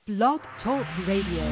Blog Talk Radio.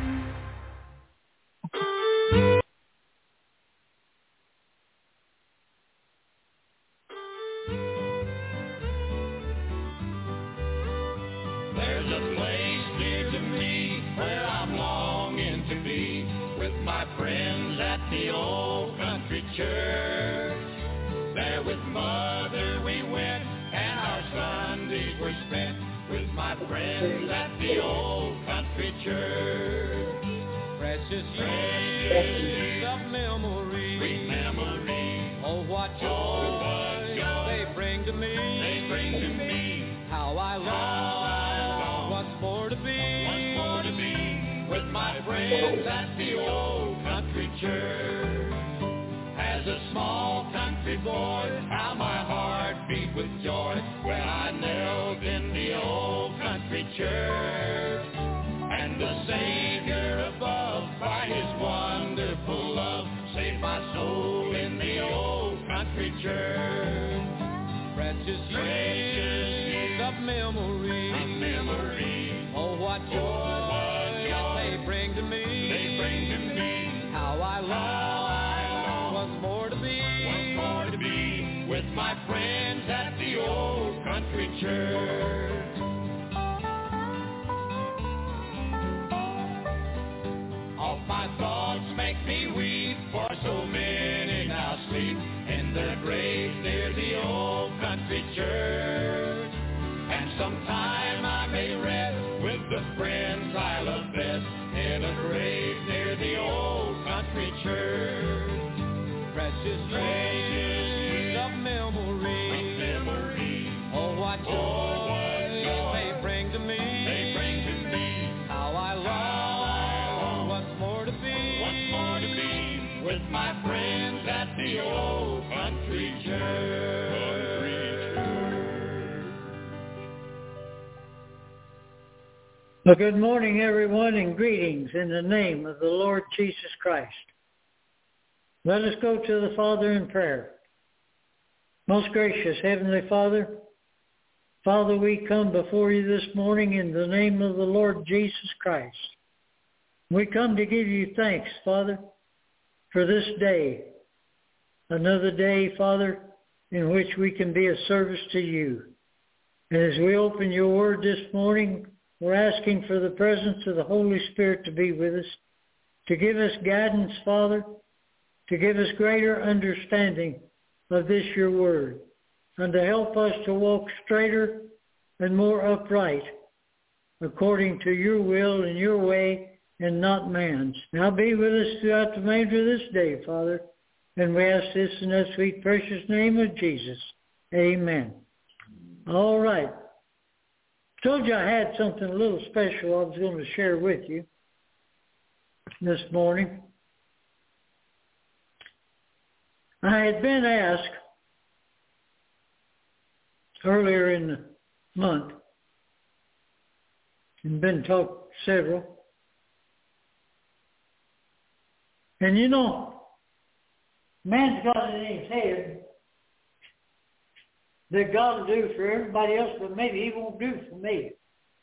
Well, good morning, everyone, and greetings in the name of the Lord Jesus Christ. Let us go to the Father in prayer. Most gracious Heavenly Father, Father, we come before you this morning in the name of the Lord Jesus Christ. We come to give you thanks, Father, for this day, another day, Father, in which we can be of service to you. And as we open your word this morning, we're asking for the presence of the Holy Spirit to be with us, to give us guidance, Father, to give us greater understanding of this, your word, and to help us to walk straighter and more upright according to your will and your way and not man's. Now be with us throughout the remainder of this day, Father, and we ask this in the sweet, precious name of Jesus. Amen. All right. Told you I had something a little special I was going to share with you this morning. I had been asked earlier in the month, and been taught several. And you know, man's got it in his head that God will do for everybody else, but maybe he won't do for me.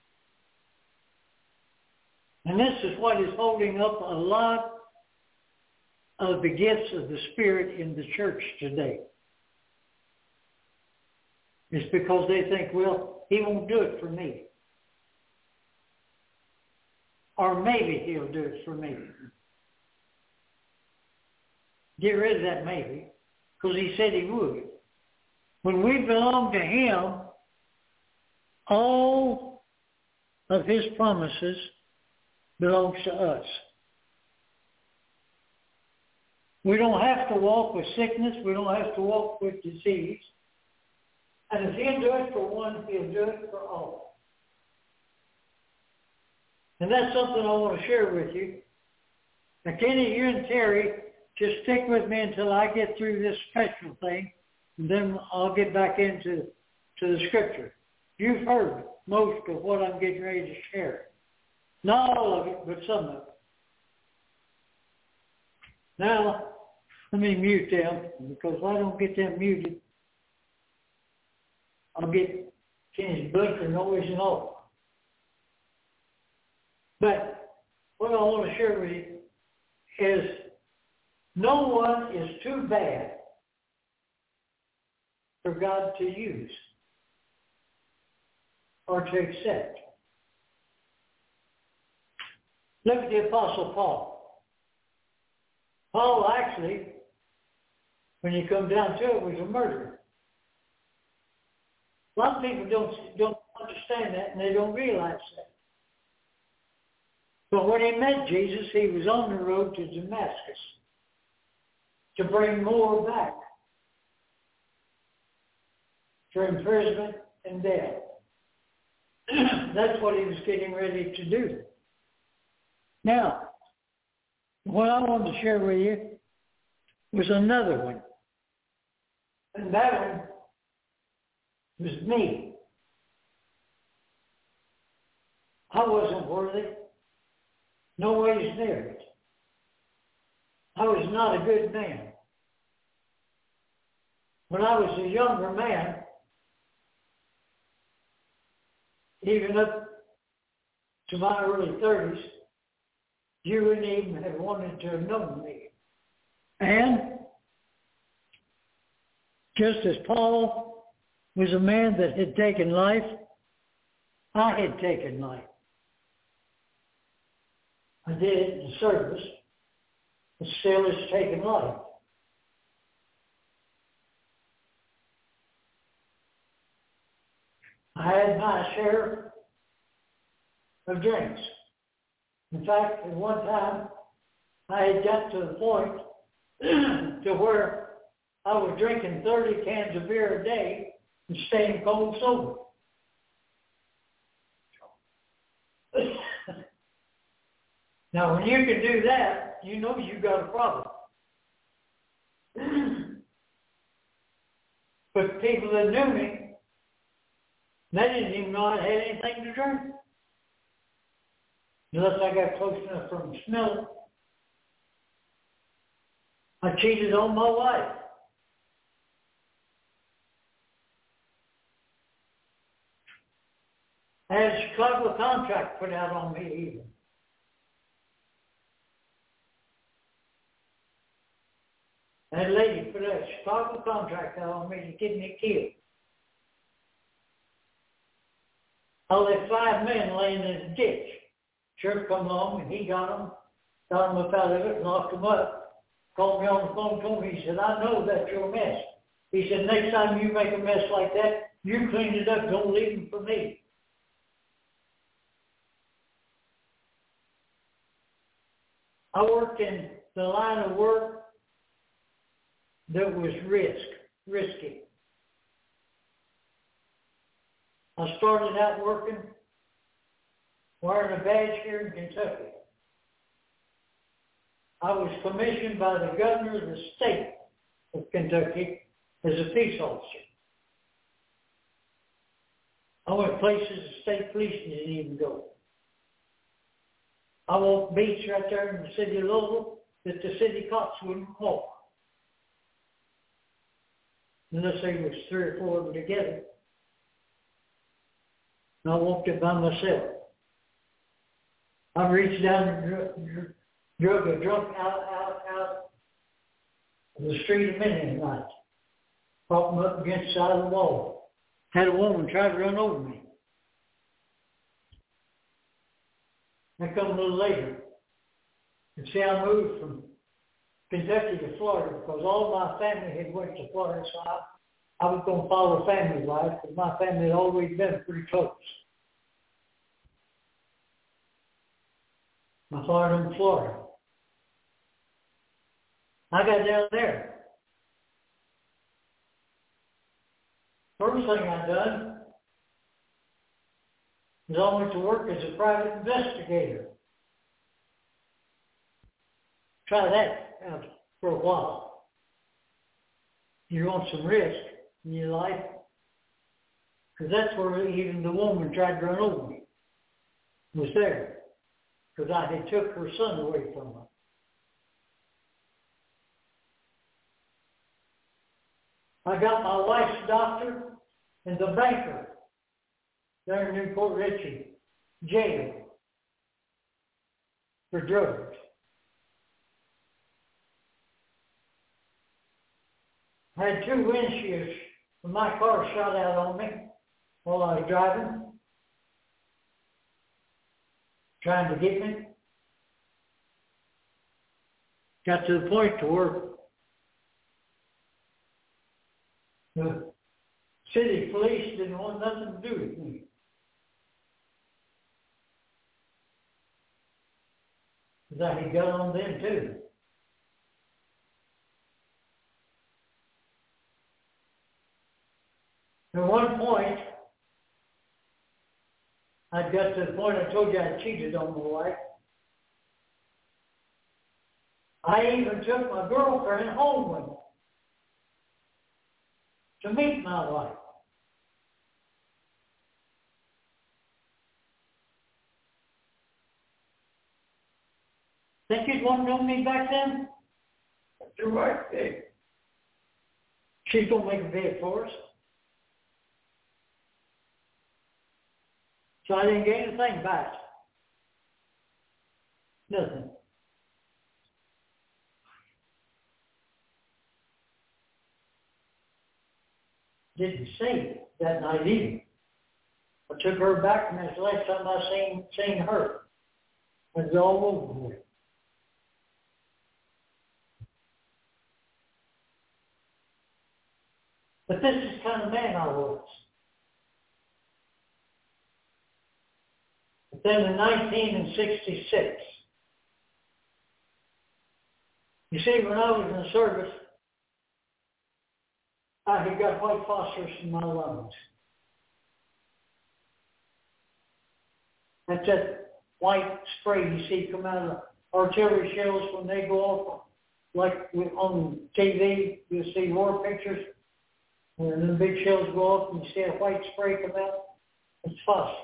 And this is what is holding up a lot of the gifts of the Spirit in the church today. It's because they think, well, he won't do it for me. Or maybe he'll do it for me. Get rid of that maybe, because he said he would. When we belong to him, all of his promises belongs to us. We don't have to walk with sickness. We don't have to walk with disease. And if he'll do it for one, he'll do it for all. And that's something I want to share with you. Now, Kenny, you and Terry, just stick with me until I get through this special thing. And then I'll get back into the scripture. You've heard most of what I'm getting ready to share. Not all of it, but some of it. Now, let me mute them, because if I don't get them muted, I'll get Kenny's bunker noise and all. But what I want to share with you is no one is too bad for God to use or to accept. Look at the Apostle Paul. Paul actually, when you come down to it, was a murderer. A lot of people don't understand that, and they don't realize that. But when he met Jesus, he was on the road to Damascus to bring more back for imprisonment and death. That's what he was getting ready to do. Now, what I wanted to share with you was another one. And that one was me. I wasn't worthy. No ways near it. I was not a good man. When I was a younger man, even up to my early 30s, you wouldn't even have wanted to have known me. And just as Paul was a man that had taken life, I had taken life. I did it in service, but still it's taken life. I had my share of drinks. In fact, at one time, I had got to the point to where I was drinking 30 cans of beer a day and staying cold sober. Now, when you can do that, you know you've got a problem. But people that knew me, they didn't even know I had anything to drink. Unless I got close enough from the smell. I cheated on my wife. I had a Chicago contract put out on me even. That lady put a Chicago contract out on me to get me killed. I left 5 men laying in a ditch. Sheriff come along and he got them up out of it, locked them up, called me on the phone, told me, he said, I know that's your mess. He said, next time you make a mess like that, you clean it up, don't leave them for me. I worked in the line of work that was risky. I started out working wearing a badge here in Kentucky. I was commissioned by the governor of the state of Kentucky as a peace officer. I went places the state police didn't even go. I walked beats right there in the city of Louisville that the city cops wouldn't walk. Unless there was 3 or 4 of them together. And I walked it by myself. I reached down and drug a drunk out of the street a minute at night. Propped him up against the side of the wall. Had a woman try to run over me. I come a little later. And see, I moved from Kentucky to Florida because all my family had went to Florida, so I was going to follow family life because my family had always been pretty close. My father in Florida. I got down there. First thing I done was I went to work as a private investigator. Try that out for a while. You want some risk in your life, because that's where even the woman tried to run over me. Was there. Because I had took her son away from her. I got my wife's doctor and the banker there in Newport Richey jail. for drugs. I had 2 windshields from my car shot out on me while I was driving, trying to get me. Got to the point to where the city police didn't want nothing to do with me. Because I had got on them too. At one point, I got to the point I told you I cheated on my wife. I even took my girlfriend home with me to meet my wife. Think you'd want to know me back then? That's your wife, Dave. She's going to make a bed for us. So I didn't get anything back. Nothing. Didn't see it that night either. I took her back, and that's the last time I seen her. It was all over with. But this is the kind of man I was. But then in 1966, you see, when I was in the service, I had got white phosphorus in my lungs. That's that white spray you see come out of artillery shells when they go off, like on TV, you see war pictures. When the big shells go off and you see a white spray come out, it's phosphorus.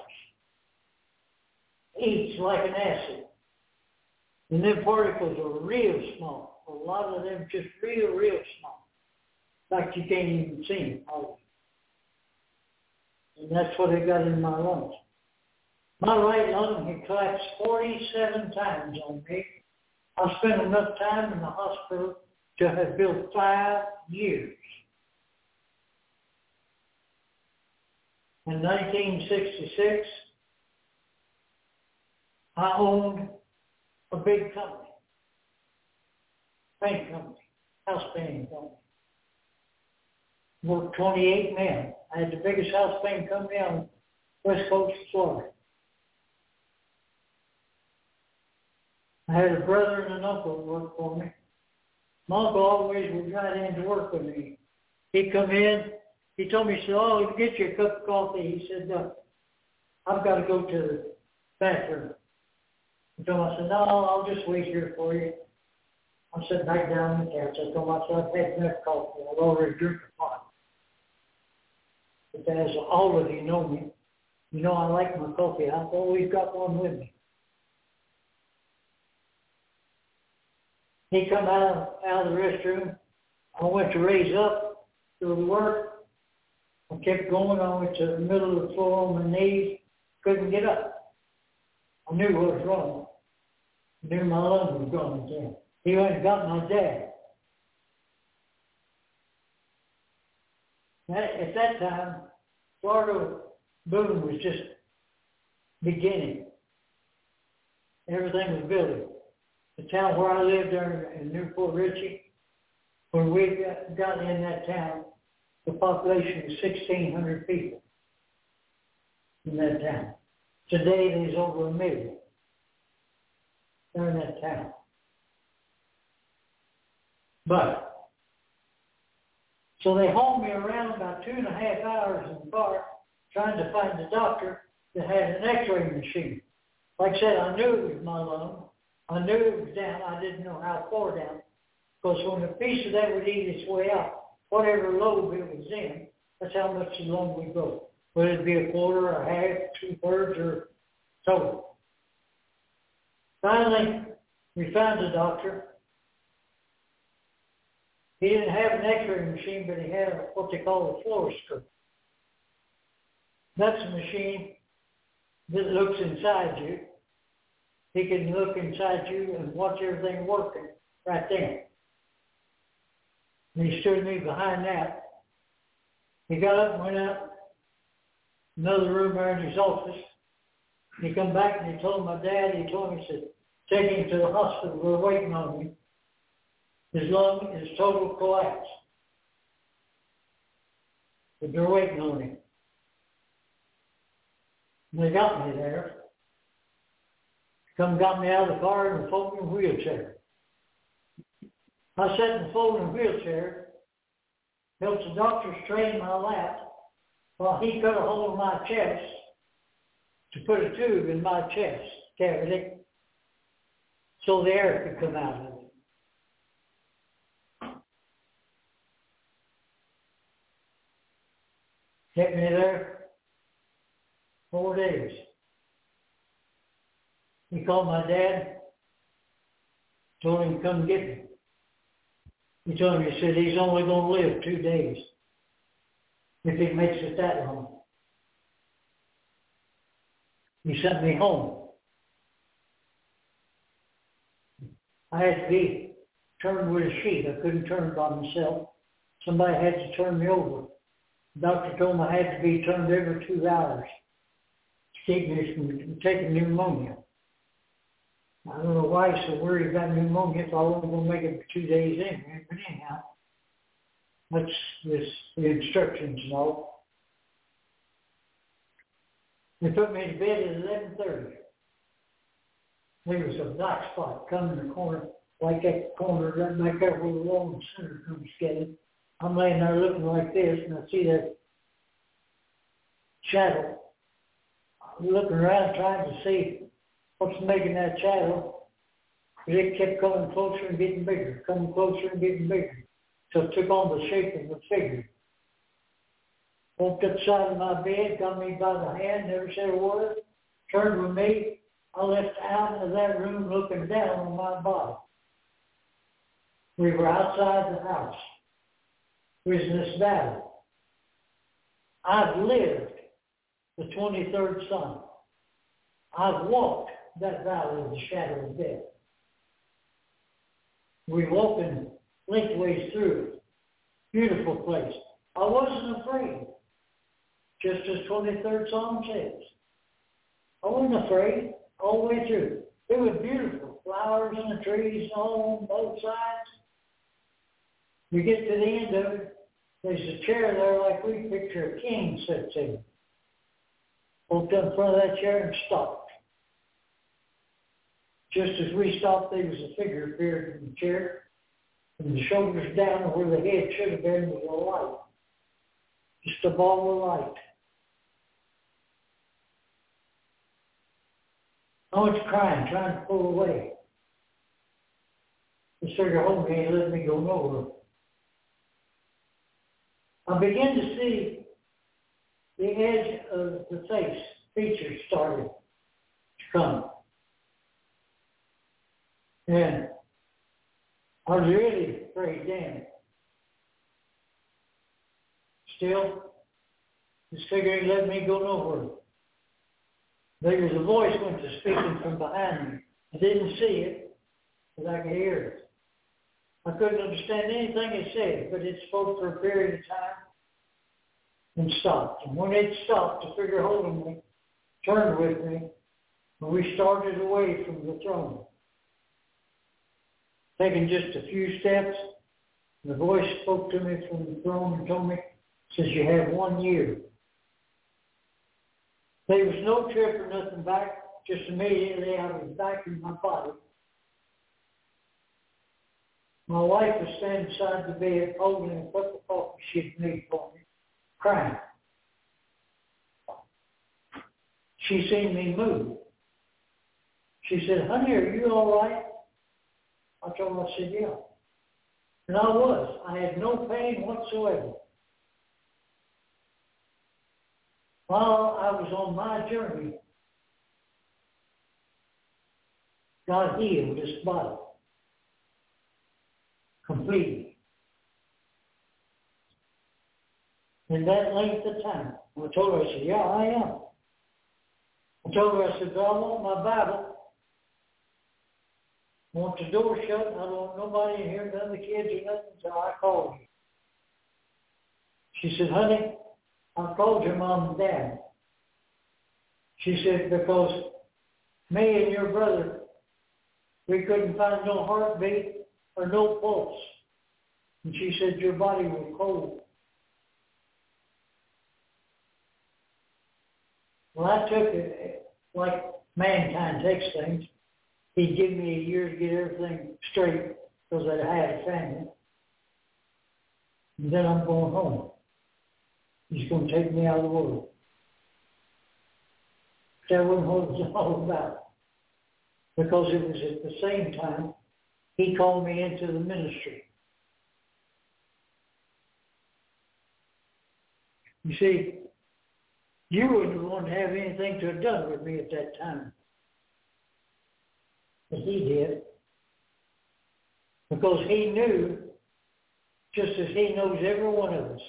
Eats like an acid. And them particles are real small. A lot of them just real small. In fact, you can't even see them all. And that's what they got in my lungs. My right lung had collapsed 47 times on me. I spent enough time in the hospital to have built 5 years. In 1966, I owned a big company, paint company, house painting company. Worked 28 men. I had the biggest house painting company on West Coast of Florida. I had a brother and an uncle that worked for me. My uncle always would ride in to work with me. He'd come in. He told me, he said, "Oh, get you a cup of coffee." He said, "I've got to go to the bathroom." I told him, I said, "No, I'll just wait here for you." I sat back down on the couch. I told myself, "I've had enough coffee. I've already drank a pot." But as all of you know me, you know I like my coffee. I've always got one with me. He come out of the restroom. I went to raise up to the work. I kept going. I went to the middle of the floor on my knees. Couldn't get up. I knew what was wrong. I knew my lung was gone again. He went and got my dad. At that time, Florida boom was just beginning. Everything was building. The town where I lived there in Newport Richey, when we got in that town, the population was 1,600 people in that town. Today, there's over 1 million. They're in that town. But, so they hauled me around about 2.5 hours in the car trying to find a doctor that had an x-ray machine. Like I said, I knew it was my lung. I knew it was down. I didn't know how far down. Because when a piece of that would eat its way out, whatever lobe it was in, that's how much the lung would go. Whether it be a quarter, a half, 2/3, or so. Finally, we found a doctor. He didn't have an x-ray machine, but he had what they call a fluoroscope. That's a machine that looks inside you He can look inside you and watch everything working right then. And he stood me behind that. He got up and went out another room there in his office. He come back and he told my dad, he told me, he said, take him to the hospital, we're waiting on him. His lung is total collapse. But they're waiting on him. And they got me there. Got me out of the car in a folding wheelchair. I sat in the folding wheelchair, helped the doctor straighten my lap while he cut a hole in my chest to put a tube in my chest cavity so the air could come out of it. Kept me there 4 days. He called my dad, told him to come get me. He told him, he said, he's only going to live 2 days if he makes it that long. He sent me home. I had to be turned with a sheet. I couldn't turn by myself. Somebody had to turn me over. The doctor told me I had to be turned every 2 hours to keep me from taking pneumonia. I don't know why he's so worried about pneumonia if I wasn't going to make it for 2 days anyway. But anyhow, that's the instructions and all. They put me in bed at 11:30. There was a black spot coming in the corner, like that corner right back there where the wall center comes getting. I'm laying there looking like this, and I see that shadow. I'm looking around trying to see what's making that shadow. But it kept coming closer and getting bigger, coming closer and getting bigger. So it took on the shape of a figure. Walked up the side of my bed, got me by the hand, never said a word, turned with me. I left out of that room looking down on my body. We were outside the house. We was in this valley. I've lived the 23rd Psalm. I've walked that valley of the shadow of death. We're walking lengthways through it. Beautiful place. I wasn't afraid. Just as 23rd Psalm says. I wasn't afraid all the way through. It was beautiful. Flowers and the trees all on both sides. We get to the end of it. There's a chair there like we picture a king sits in. Walked up in front of that chair and stopped. Just as we stopped, there was a figure appeared in the chair. And the shoulders down where the head should have been was a light. Just a ball of light. I was crying, trying to pull away. The figure hold me and let me go nowhere. I began to see the edge of the face, features started to come. And I was really afraid then. Still, this figure ain't let me go nowhere. There was a voice went to speaking from behind me. I didn't see it, but I could hear it. I couldn't understand anything it said, but it spoke for a period of time and stopped. And when it stopped, the figure holding me turned with me, and we started away from the throne. Taking just a few steps, the voice spoke to me from the throne and told me, says, you have 1 year. There was no trip or nothing back. Just immediately I was back in my body. My wife was standing beside the bed holding a cup of coffee she'd made for me, crying. She seen me move. She said, honey, are you all right? I told her, I said, yeah. And I was. I had no pain whatsoever. While I was on my journey, God healed this body completely. In that length of time, I told her, I said, yeah, I am. I told her, I said, but I want my Bible I want the door shut. I don't want nobody in here, none of the kids or nothing, so I called you. She said, honey, I called your mom and dad. She said, because me and your brother, we couldn't find no heartbeat or no pulse. And she said, your body was cold. Well, I took it like mankind takes things. He'd give me a year to get everything straight because I had a family. And then I'm going home. He's going to take me out of the world. That wasn't what it was all about. Because it was at the same time he called me into the ministry. You see, you wouldn't want to have anything to have done with me at that time. But he did. Because he knew, just as he knows every one of us.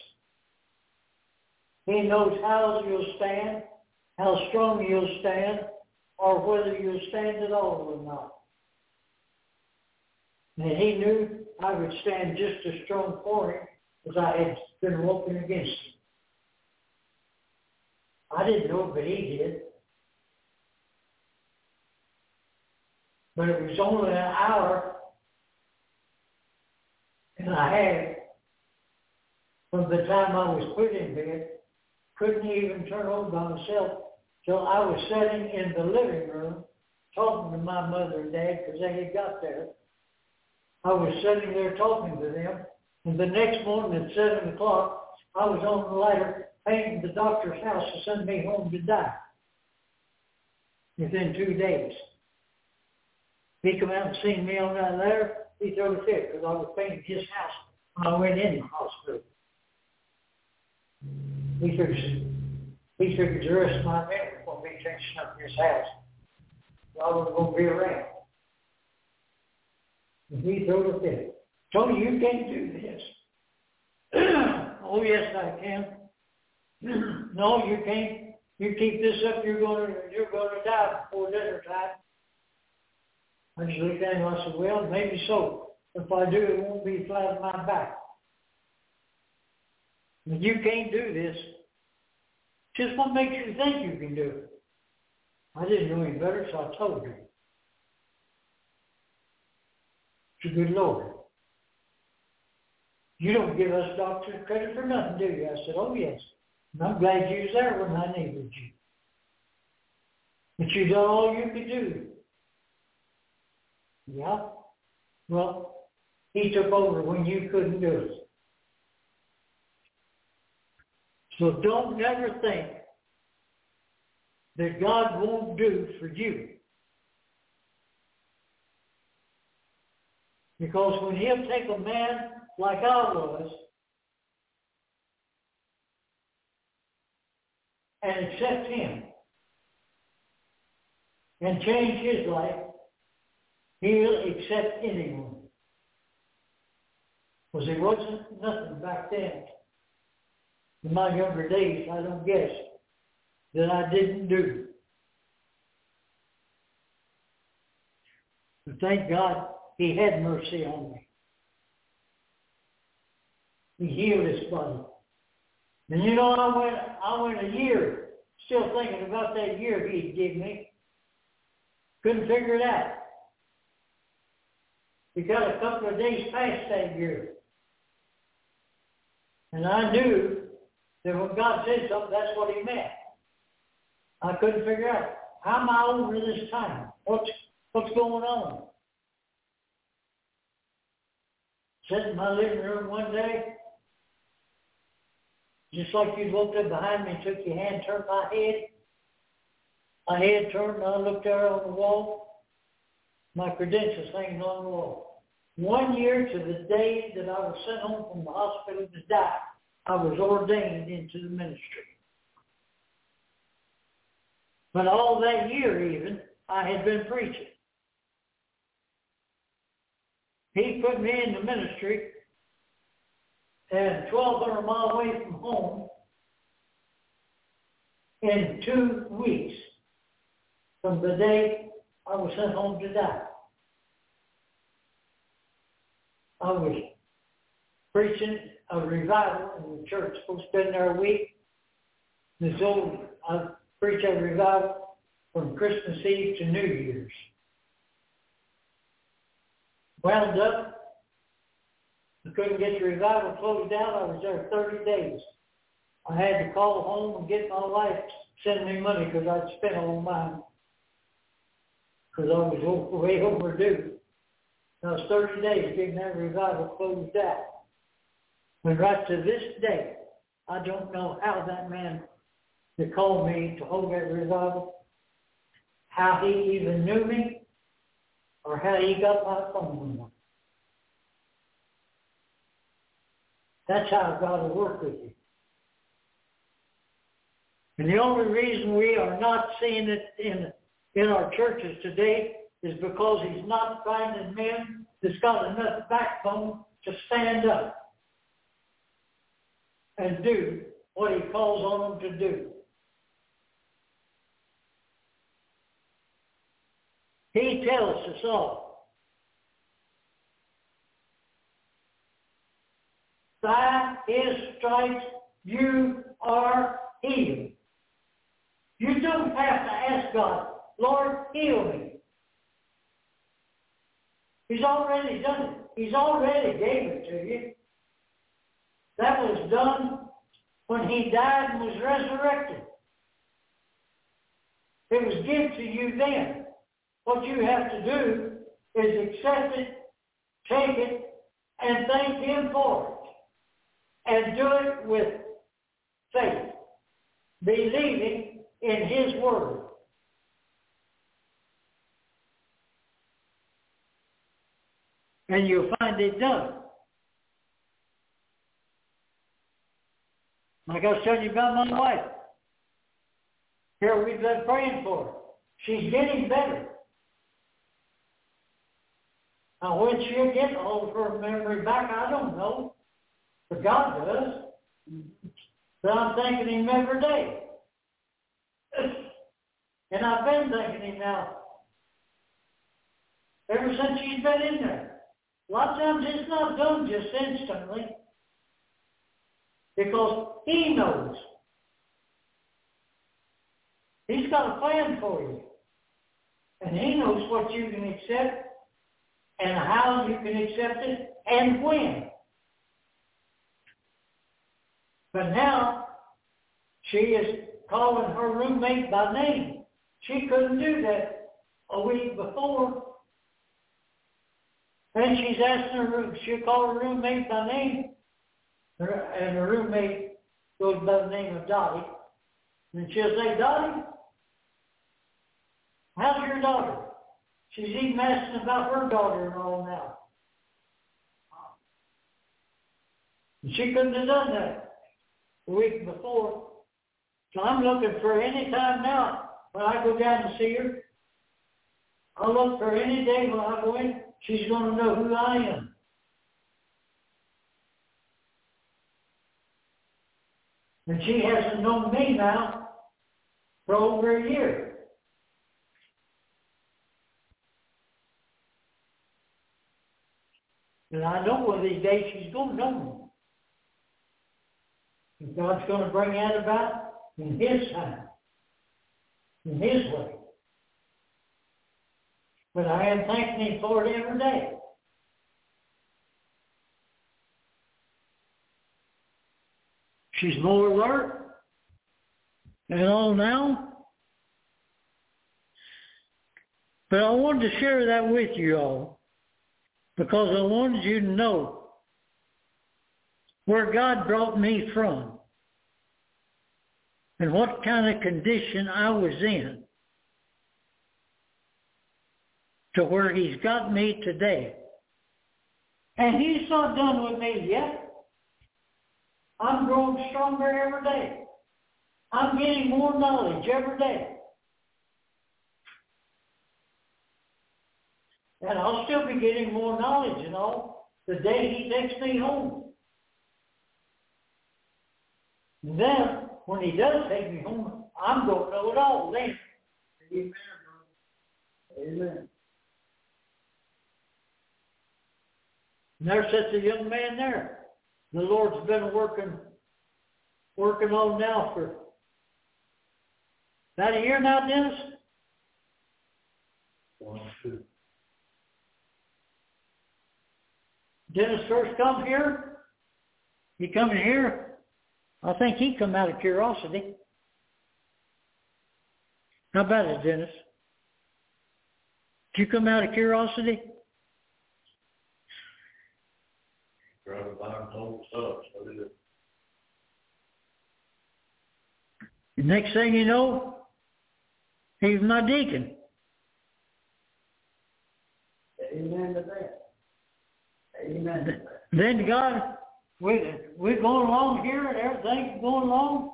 He knows how you'll stand, how strong you'll stand, or whether you'll stand at all or not. And he knew I would stand just as strong for him as I had been walking against him. I didn't know it, but he did. But it was only an hour and a half from the time I was put in bed, couldn't even turn over by myself till I was sitting in the living room talking to my mother and dad because they had got there. I was sitting there talking to them, and the next morning at 7 o'clock, I was on the ladder painting the doctor's house to send me home to die within 2 days. He come out and seen me on that ladder, he threw a fit because I was painting his house when I went in the hospital. He figured the rest of my men were going to be finishing up his house. I wasn't going to be around. And he threw a fit. Tony, you can't do this. Oh, yes, I can. No, you can't. You keep this up, you're going to die before dinner time. I just looked at him and I said, well, maybe so. If I do, it won't be flat on my back. But you can't do this. Just what makes you think you can do it? I didn't know any better, so I told him. It's a good Lord. You don't give us doctors credit for nothing, do you? I said, oh, yes. And I'm glad you was there when I needed you. But you done all you could do. Yeah? Well, he took over when you couldn't do it. So don't never think that God won't do for you. Because when he'll take a man like I was and accept him and change his life, he'll accept anyone. Because there wasn't nothing back then. In my younger days, I don't guess, that I didn't do. But thank God he had mercy on me. He healed his body. And you know, I went a year still thinking about that year he'd give me. Couldn't figure it out. We got a couple of days past that year. And I knew that when God said something, that's what he meant. I couldn't figure out, how am I over this time? What's going on? Sitting in my living room one day, just like you'd walked up behind me and took your hand, turned my head turned, and I looked there on the wall, my credentials hanging on the wall. 1 year to the day that I was sent home from the hospital to die, I was ordained into the ministry. But all that year even, I had been preaching. He put me in the ministry, and 1,200 miles away from home, in 2 weeks from the day I was sent home to die. I was preaching a revival in the church. Supposed to spend there a week. And so I preached a revival from Christmas Eve to New Year's. Wound up, I couldn't get the revival closed out. I was there 30 days. I had to call home and get my wife to send me money because I'd spent all mine. Because I was way overdue. I was 30 days getting that revival closed out. And right to this day, I don't know how that man that called me to hold that revival, how he even knew me, or how he got my phone number. That's how God will work with you. And the only reason we are not seeing it in our churches today is because he's not finding men that's got enough backbone to stand up and do what he calls on them to do. He tells us all, by his stripes you are healed. You don't have to ask God, Lord, heal me. He's already done it. He's already gave it to you. That was done when he died and was resurrected. It was given to you then. What you have to do is accept it, take it, and thank him for it. And do it with faith, believing in his word. And you'll find it done. Like I was telling you about my wife. Here we've been praying for her. She's getting better. Now when she'll get all of her memory back, I don't know. But God does. But I'm thanking him every day. And I've been thanking him now ever since she's been in there. A lot of times it's not done just instantly because he knows. He's got a plan for you. And he knows what you can accept and how you can accept it and when. But now she is calling her roommate by name. She couldn't do that a week before. And she's asking her, she'll call her roommate by name. And her roommate goes by the name of Dottie. And she'll say, Dottie, how's your daughter? She's even asking about her daughter and all now. And she couldn't have done that a week before. So I'm looking for any time now when I go down to see her. I'll look for any day when I go in. She's going to know who I am. And she hasn't known me now for over a year. And I know one of these days she's going to know me. And God's going to bring that about in his time, in his way. But I am thanking him for it every day. She's more alert and all now. But I wanted to share that with you all because I wanted you to know where God brought me from and what kind of condition I was in to where he's got me today. And he's not done with me yet. I'm growing stronger every day. I'm getting more knowledge every day. And I'll still be getting more knowledge and all the day he takes me home. And then, when he does take me home, I'm going to know it all then. Amen. Amen. And there sits a young man there. The Lord's been working on now for about a year now, Dennis? 1, 2. Dennis first come here. He come in here. I think he come out of curiosity. How about it, Dennis? Did you come out of curiosity? Driving by and told stuff, so did it. The next thing you know, he's my deacon. Amen to that. Amen to that. Then God, we're going along here and everything's going along.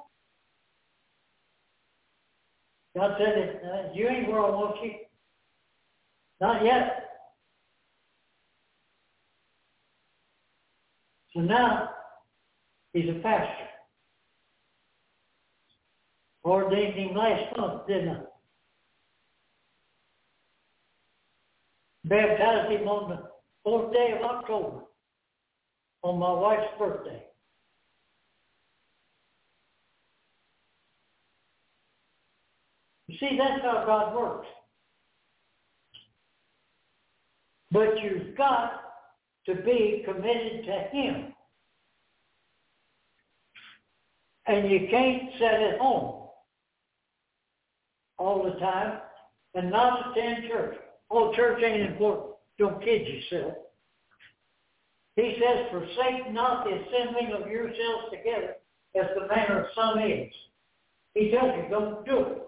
God said, you ain't where I want you. Not yet. So now, he's a pastor. Ordained him last month, didn't I? Baptized him on the 4th day of October, on my wife's birthday. You see, that's how God works. But you've got to be committed to Him. And you can't sit at home all the time and not attend church. Oh, church ain't important. Don't kid yourself. He says, forsake not the assembling of yourselves together as the manner of some is. He tells you, don't do it.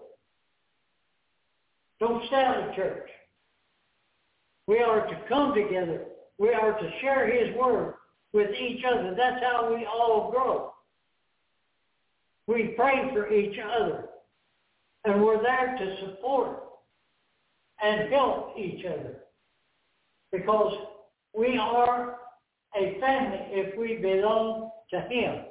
Don't stay out of church. We are to come together. We are to share His Word with each other. That's how we all grow. We pray for each other. And we're there to support and help each other. Because we are a family if we belong to Him.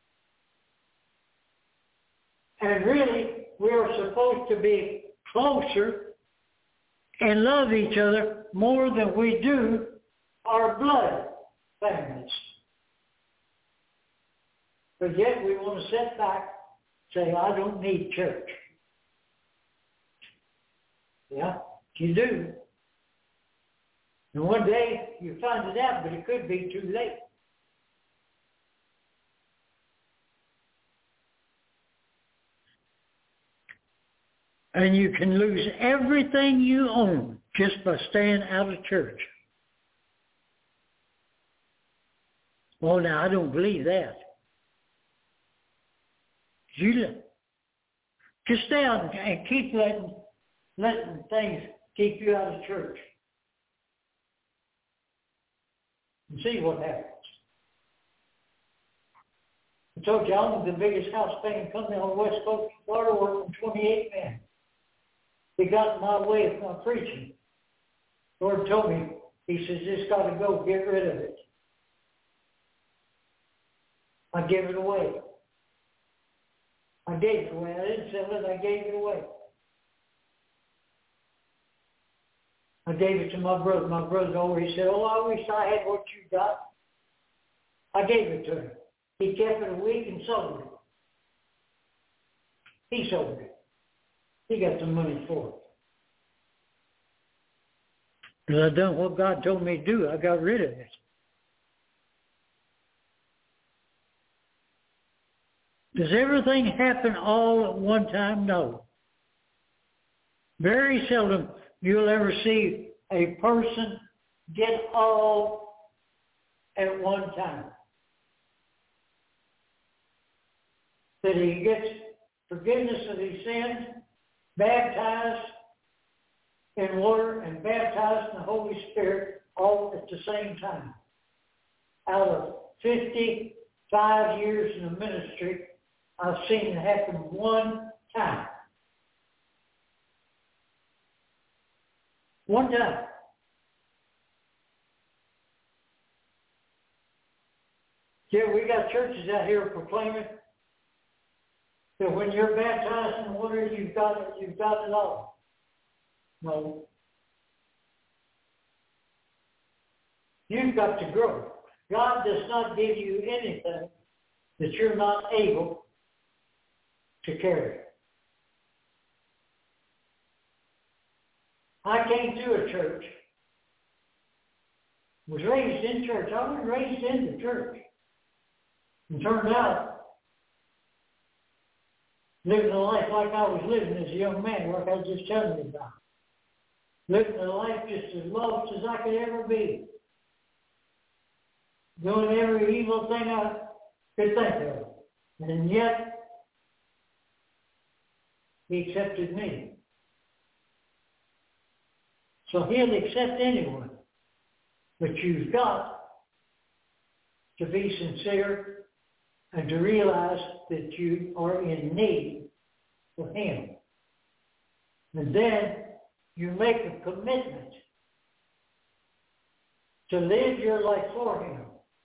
And really, we are supposed to be closer and love each other more than we do our blood families. But yet we want to sit back and say, I don't need church. Yeah, you do. And one day you find it out, but it could be too late. And you can lose everything you own just by staying out of church. Well, now, I don't believe that. Just stay out and keep letting things keep you out of church. And see what happens. I told you I owned the biggest house paying company on the West Coast of Florida, working 28 men. They got in my way of my preaching. The Lord told me, He says, it's got to go, get rid of it. I gave it away. I gave it away. I didn't sell it, I gave it away. I gave it to my brother. My brother always said, oh, I wish I had what you got. I gave it to him. He kept it a week and sold it. He sold it. He got some money for it. Because I done what God told me to do. I got rid of it. Does everything happen all at one time? No. Very seldom you'll ever see a person get all at one time. That he gets forgiveness of his sins, baptized in water and baptized in the Holy Spirit all at the same time. Out of 55 years in the ministry, I've seen it happen one time. One time. Yeah, we got churches out here proclaiming that when you're baptized in water, you've got it all. No. You've got to grow. God does not give you anything that you're not able to carry. I came to a church, was raised in church. I was raised in the church. And turned out, living a life like I was living as a young man, like I was just telling you about. Living a life just as lost as I could ever be. Doing every evil thing I could think of. And yet, He accepted me. So He'll accept anyone. But you've got to be sincere and to realize that you are in need of Him. And then you make a commitment to live your life for Him.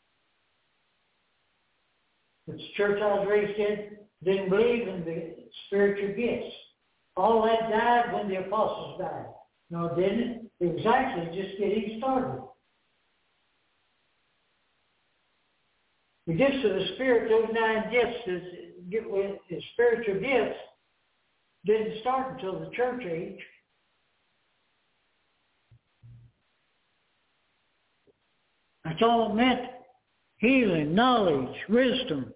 The church I was raised in didn't believe in the spiritual gifts. All that died when the apostles died. No, it didn't. It was actually just getting started. The gifts of the Spirit, those 9 gifts, the spiritual gifts, didn't start until the church age. That's all it meant. Healing, knowledge, wisdom.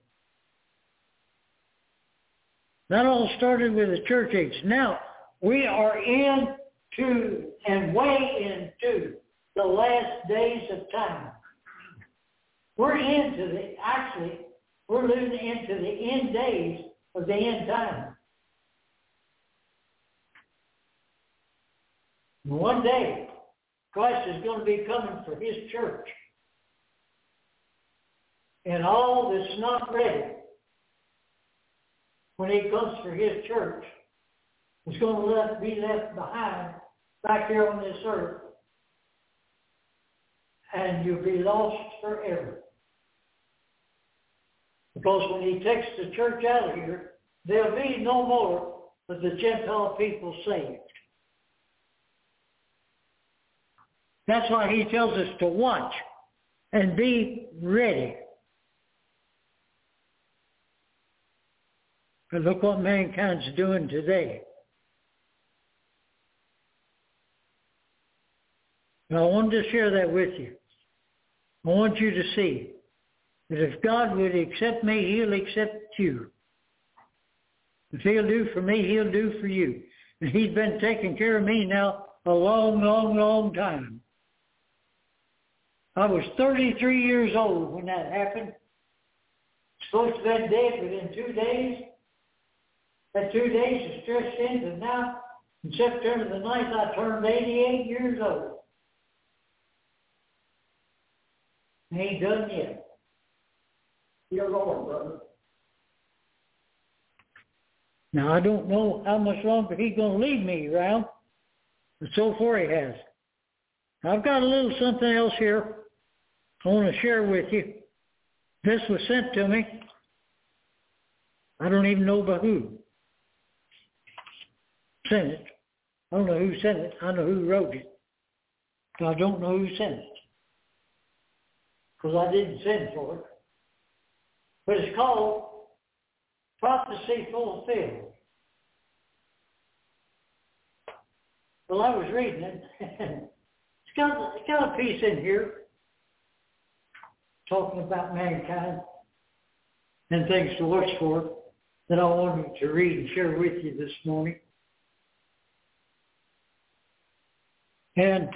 That all started with the church age. Now, we are into and way into the last days of time. We're living into the end days of the end time. And one day, Christ is going to be coming for His church. And all that's not ready, when He comes for His church, is going to be left behind back here on this earth. And you'll be lost forever. Because when He takes the church out of here, there'll be no more of the Gentile people saved. That's why He tells us to watch and be ready. But look what mankind's doing today. And I wanted to share that with you. I want you to see that if God would accept me, He'll accept you. If He'll do for me, He'll do for you. And He's been taking care of me now a long, long, long time. I was 33 years old when that happened. Supposed to have been dead within 2 days. That 2 days is stretched into now. In September the 9th, I turned 88 years old. And He ain't done yet. You're going, brother. Now, I don't know how much longer He's going to leave me around, but so far He has. I've got a little something else here I want to share with you. This was sent to me. I don't even know by who sent it. I don't know who sent it. I know who wrote it. But I don't know who sent it. Because I didn't send for it. But it's called Prophecy Fulfilled. Well, I was reading it. It's got a piece in here talking about mankind and things to watch for that I wanted to read and share with you this morning. And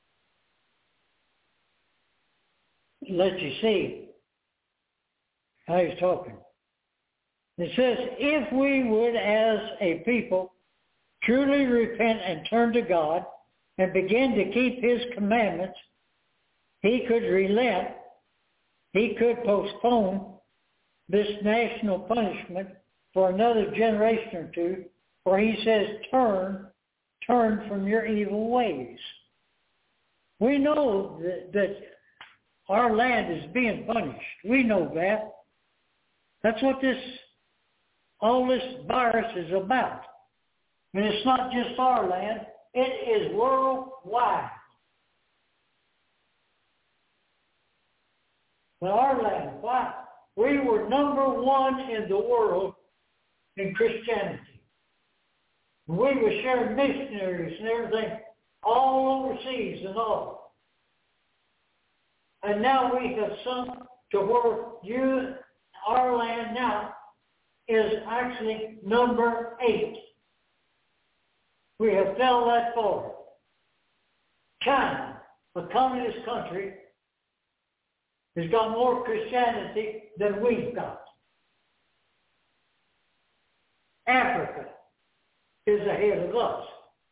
let you see how he's talking. It says, if we would as a people truly repent and turn to God and begin to keep His commandments, He could relent, He could postpone this national punishment for another generation or two, for He says, turn from your evil ways. We know that our land is being punished. We know that. That's what all this virus is about. And it's not just our land. It is worldwide. we were number one in the world in Christianity. We were sharing missionaries and everything all overseas and all. And now we have sunk to where our land now is actually number 8. We have fell that far. China, a communist country, has got more Christianity than we've got. Africa is ahead of us.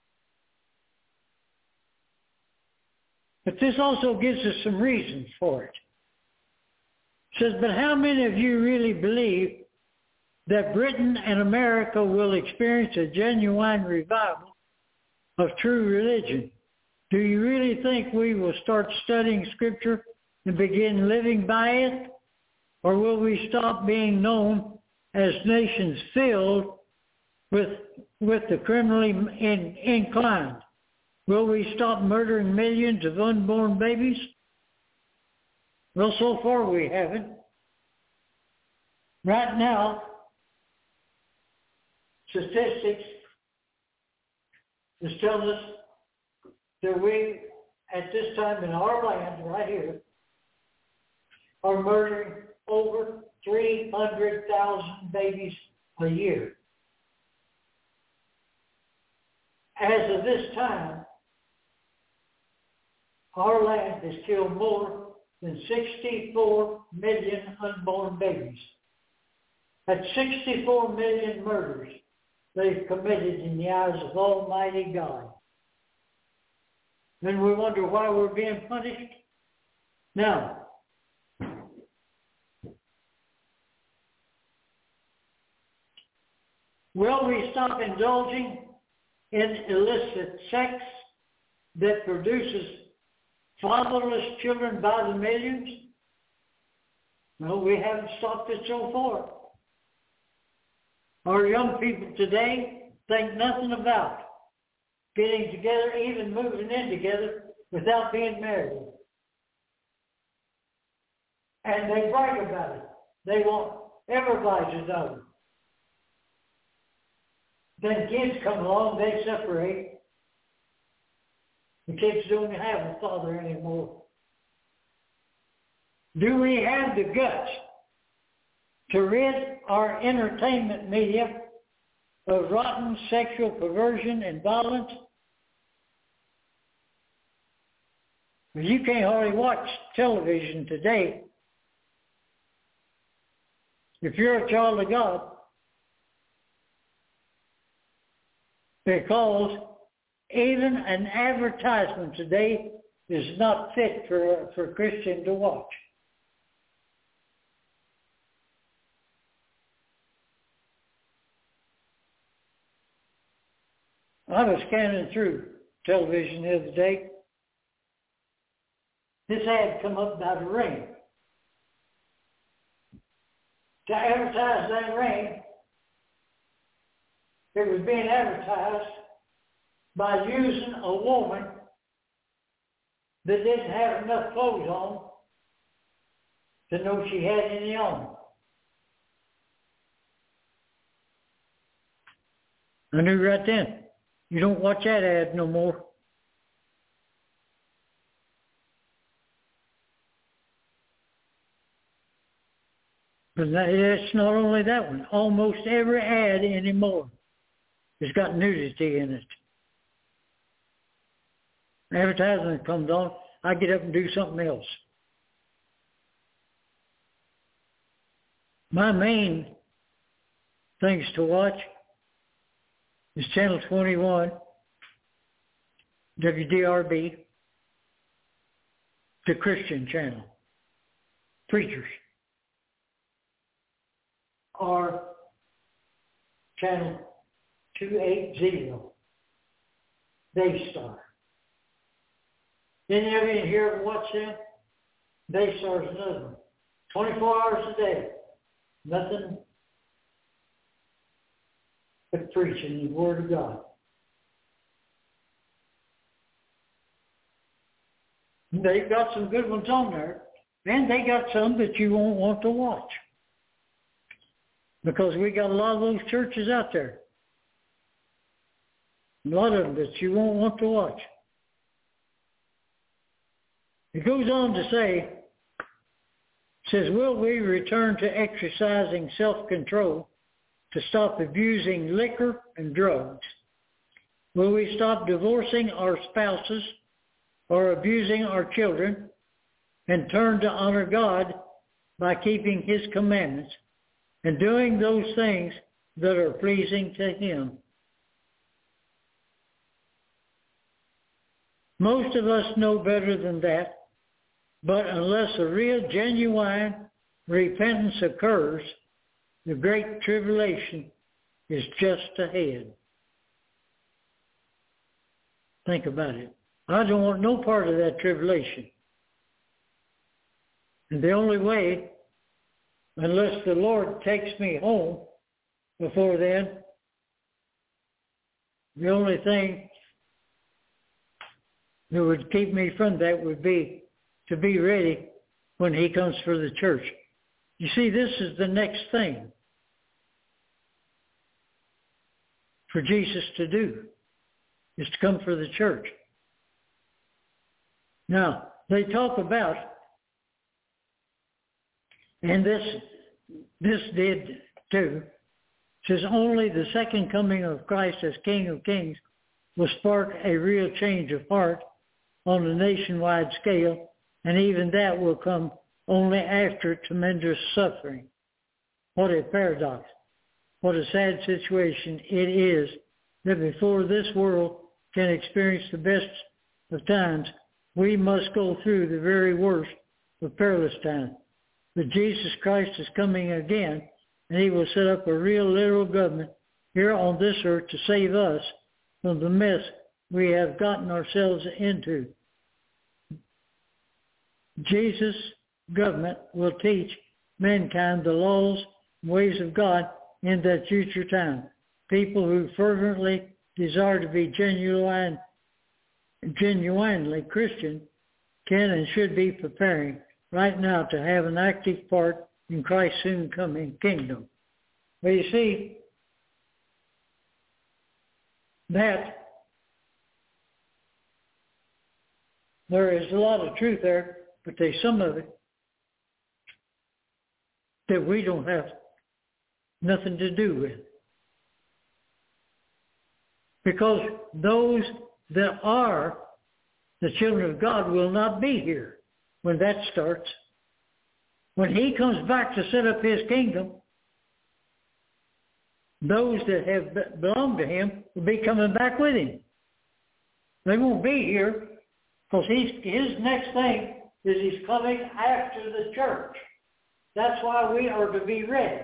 But this also gives us some reasons for it. It says, but how many of you really believe that Britain and America will experience a genuine revival of true religion? Do you really think we will start studying Scripture and begin living by it? Or will we stop being known as nations filled with the criminally inclined? Will we stop murdering millions of unborn babies? Well, so far we haven't. Right now, statistics is telling us that we, at this time in our land right here, are murdering over 300,000 babies a year. As of this time, our land has killed more than 64 million unborn babies. That's 64 million murders they've committed in the eyes of Almighty God. Then we wonder why we're being punished. Now, will we stop indulging in illicit sex that produces fatherless children by the millions? No, we haven't stopped it so far. Our young people today think nothing about getting together, even moving in together without being married. And they brag about it. They want everybody to know. Then kids come along, they separate. The kids don't have a father anymore. Do we have the guts to rid our entertainment media of rotten sexual perversion and violence? You can't hardly watch television today. If you're a child of God, because even an advertisement today is not fit for a Christian to watch. I was scanning through television the other day. This ad come up about a ring. To advertise that ring, it was being advertised by using a woman that didn't have enough clothes on to know she had any on. I knew right then, you don't watch that ad no more. But it's not only that one. Almost every ad anymore has got nudity in it. Advertising comes on, I get up and do something else. My main things to watch is Channel 21, WDRB, the Christian channel, preachers, or Channel 280, Daystar. Didn't you ever hear watch them? Daystar's another one. 24 hours a day. Nothing but preaching the Word of God. They've got some good ones on there. And they got some that you won't want to watch. Because we got a lot of those churches out there. A lot of them that you won't want to watch. It goes on to say, says, will we return to exercising self-control to stop abusing liquor and drugs? Will we stop divorcing our spouses or abusing our children and turn to honor God by keeping His commandments and doing those things that are pleasing to Him? Most of us know better than that, but unless a real, genuine repentance occurs, the great tribulation is just ahead. Think about it. I don't want no part of that tribulation. And the only way, unless the Lord takes me home before then, the only thing that would keep me from that would be to be ready when He comes for the church. You see, this is the next thing for Jesus to do, is to come for the church. Now, they talk about, and this did too, says only the second coming of Christ as King of Kings will spark a real change of heart on a nationwide scale, and even that will come only after tremendous suffering. What a paradox. What a sad situation it is that before this world can experience the best of times, we must go through the very worst of perilous times. But Jesus Christ is coming again, and He will set up a real literal government here on this earth to save us from the mess we have gotten ourselves into. Jesus' government will teach mankind the laws and ways of God in that future time. People who fervently desire to be genuinely Christian can and should be preparing right now to have an active part in Christ's soon coming kingdom. But you see, that there is a lot of truth there, but there's some of it that we don't have nothing to do with. Because those that are the children of God will not be here when that starts. When He comes back to set up His kingdom, those that have belonged to Him will be coming back with Him. They won't be here because His next thing is He's coming after the church. That's why we are to be ready.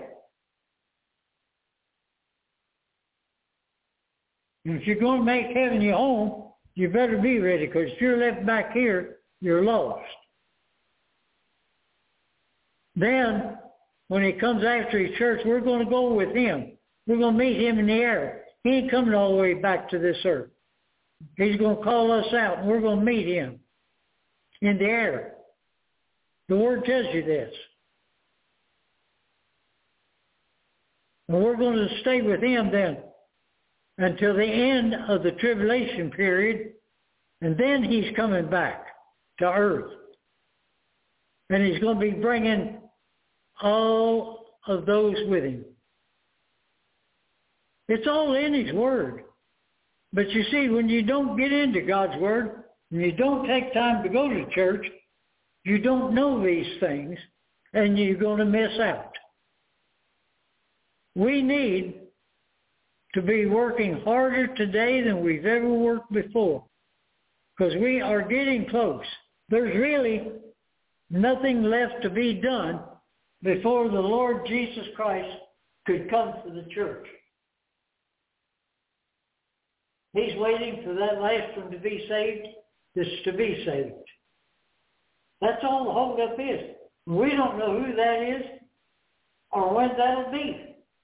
And if you're going to make heaven your home, you better be ready, because if you're left back here, you're lost. Then, when He comes after His church, we're going to go with Him. We're going to meet Him in the air. He ain't coming all the way back to this earth. He's going to call us out, and we're going to meet Him in the air. The Word tells you this. And we're going to stay with Him then until the end of the tribulation period, and then He's coming back to earth. And He's going to be bringing all of those with Him. It's all in His Word. But you see, when you don't get into God's Word, and you don't take time to go to church, you don't know these things, and you're going to miss out. We need to be working harder today than we've ever worked before, because we are getting close. There's really nothing left to be done before the Lord Jesus Christ could come for the church. He's waiting for that last one to be saved that's to be saved. That's all the holdup is. We don't know who that is or when that'll be.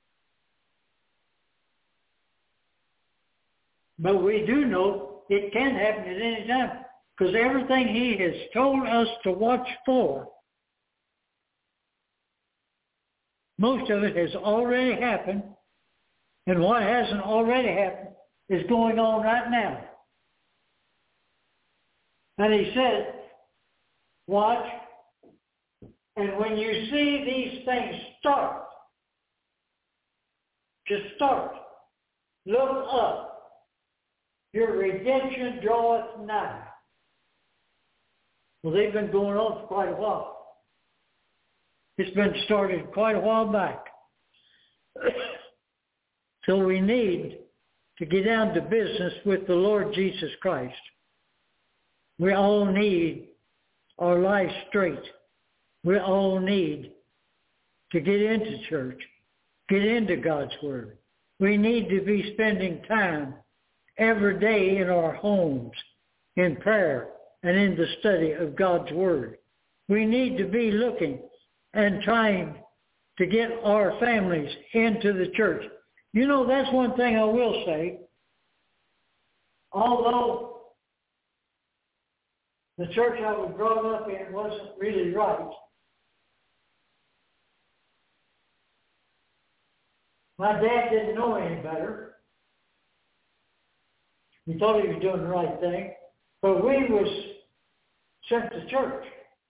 But we do know it can happen at any time, because everything He has told us to watch for Most of it has already happened, and what hasn't already happened is going on right now. And he said, watch, and when you see these things start, just start, look up, your redemption draweth nigh. Well, they've been going on for quite a while. It's been started quite a while back. So we need to get down to business with the Lord Jesus Christ. We all need our life straight. We all need to get into church, get into God's Word. We need to be spending time every day in our homes, in prayer, and in the study of God's Word. We need to be looking and trying to get our families into the church. You know, that's one thing I will say. Although the church I was brought up in wasn't really right, my dad didn't know any better. He thought he was doing the right thing. But we was sent to church.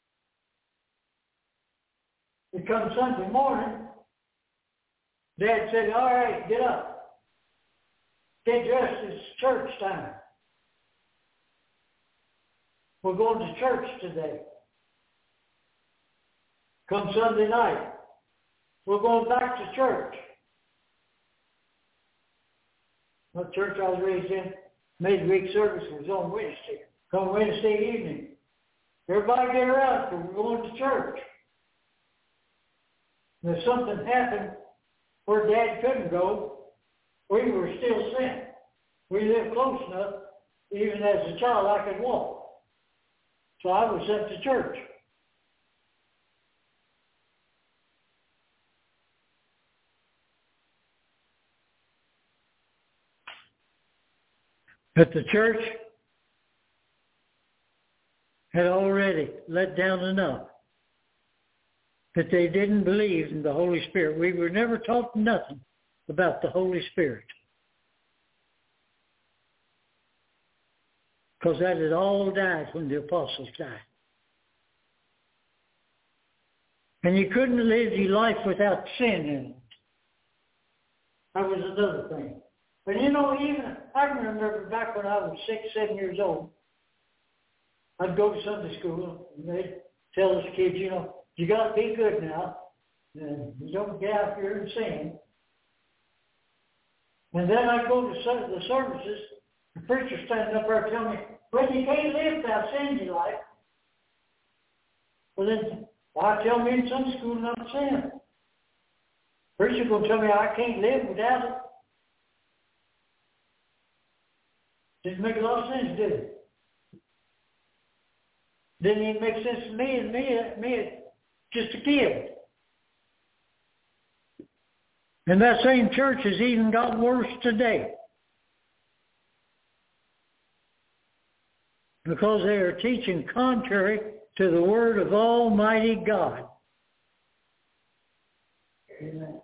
It comes Sunday morning, Dad said, all right, get up. Get dressed, it's church time. We're going to church today. Come Sunday night, we're going back to church. The church I was raised in, midweek service was on Wednesday. Come Wednesday evening. Everybody get around because we're going to church. And if something happened where Dad couldn't go, we were still sent. We lived close enough, even as a child, I could walk. So I was sent to church. But the church had already let down enough that they didn't believe in the Holy Spirit. We were never taught nothing about the Holy Spirit, because that had all died when the apostles died. And you couldn't live your life without sin in it. That was another thing. But you know, even I can remember back when I was 6, 7 years old, I'd go to Sunday school and they'd tell us kids, you know, you got to be good now, and you don't get out here and sin. And then I'd go to the services, the preacher standing up there telling me, well, you can't live without sin in your life. Well, then why tell me in Sunday school not to sin? Preacher going to tell me I can't live without it. Didn't make a lot of sense, did it? Didn't even make sense to me and me just a kid. And that same church has even gotten worse today, because they are teaching contrary to the word of Almighty God. Amen.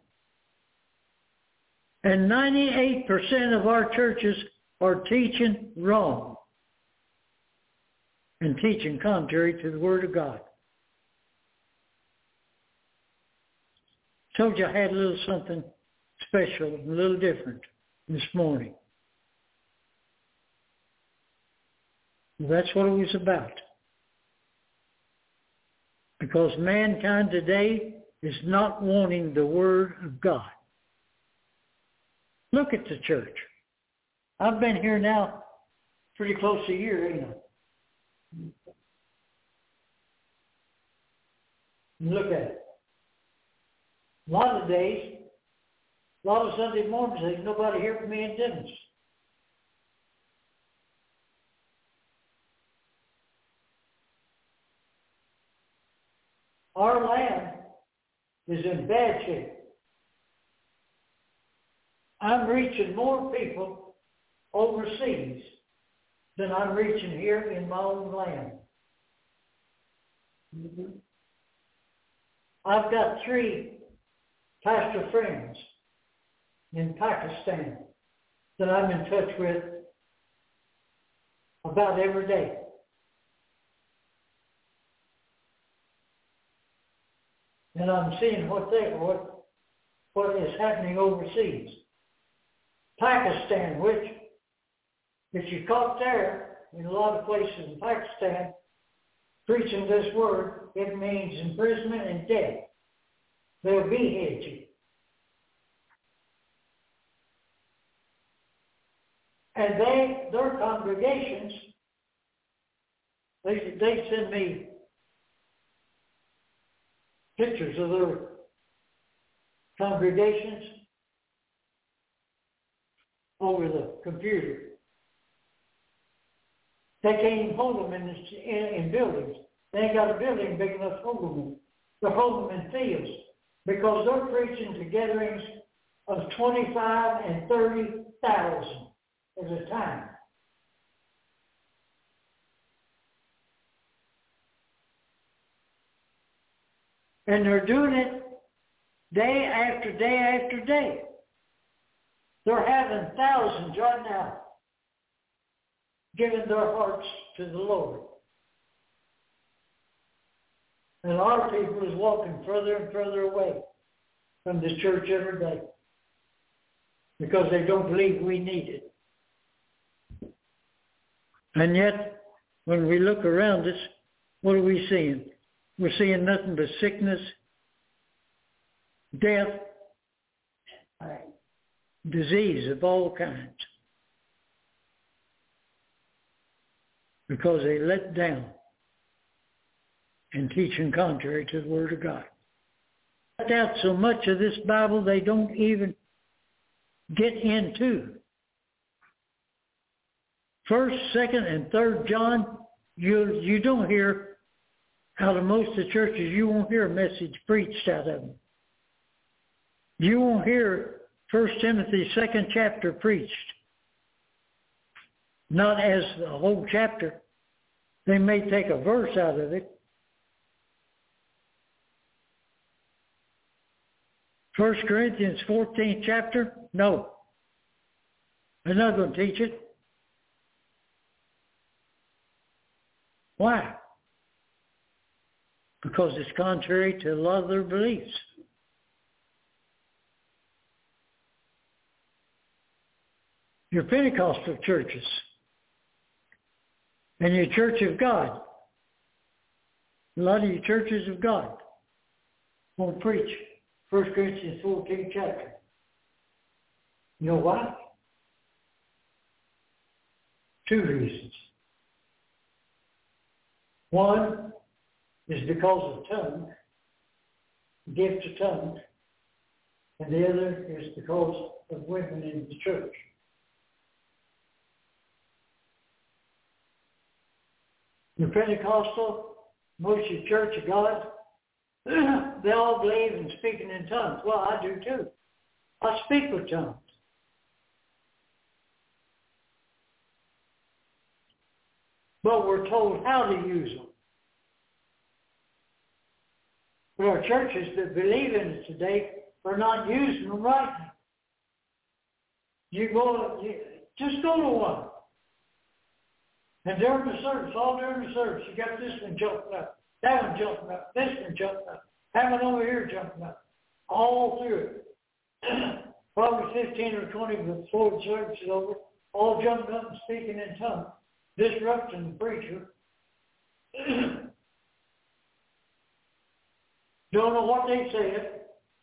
And 98% of our churches are teaching wrong and teaching contrary to the Word of God. Told you I had a little something special, a little different this morning. That's what it was about. Because mankind today is not wanting the Word of God. Look at the church. I've been here now pretty close to a year, ain't I? Look at it. A lot of days, a lot of Sunday mornings, there's nobody here for me in Dennis. Our land is in bad shape. I'm reaching more people overseas than I'm reaching here in my own land. Mm-hmm. I've got 3 pastor friends in Pakistan that I'm in touch with about every day. And I'm seeing what is happening overseas. Pakistan, which, if you caught there, in a lot of places in Pakistan, preaching this word, it means imprisonment and death. They'll behead you. And their congregations, they send me pictures of their congregations over the computer. They can't even hold them in buildings. They ain't got a building big enough to hold them in. They're holding them in fields because they're preaching to gatherings of 25 and 30,000 at a time. And they're doing it day after day after day. They're having thousands right now giving their hearts to the Lord. And our people is walking further and further away from the church every day because they don't believe we need it. And yet, when we look around us, what are we seeing? We're seeing nothing but sickness, death, disease of all kinds. Because they let down and teaching contrary to the Word of God. Let out so much of this Bible they don't even get into. 1st, 2nd, and 3rd John, you don't hear out of most of the churches, you won't hear a message preached out of them. You won't hear 1 Timothy 2nd chapter preached. Not as the whole chapter. They may take a verse out of it. 1 Corinthians 14th chapter? No. They're not going to teach it. Why? Because it's contrary to a lot of their beliefs. Your Pentecostal churches and your Church of God, a lot of your churches of God won't preach 1 Corinthians 14th chapter. You know why? 2 reasons. One is because of tongues, gift of tongues, and the other is because of women in the church. The Pentecostal, most of the Church of God, they all believe in speaking in tongues. Well, I do too. I speak with tongues. But we're told how to use them. But our churches that believe in it today are not using them right. Just go to one. And during the service, all during the service, you got this one jumping up, that one jumping up, this one jumping up, that one over here jumping up, all through it. Probably 15 or 20 before the service is over, all jumping up and speaking in tongues, disrupting the preacher. Don't know what they said.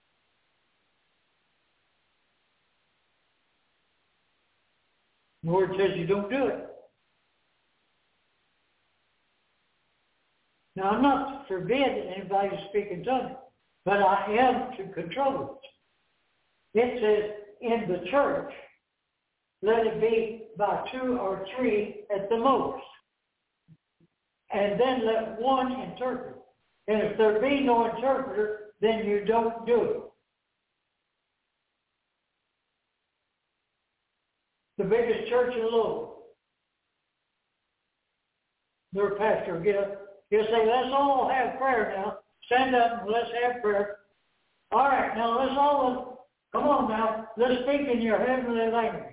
The Word says you don't do it. Now, I'm not forbidding anybody to speak in tongues, but I am to control it. It says, in the church, let it be by 2 or 3 at the most. And then let one interpret. And if there be no interpreter, then you don't do it. The biggest church in Louisville, their pastor will get up. He'll say, let's all have prayer now. Stand up and let's have prayer. All right, now let's all, come on now, let's speak in your heavenly language.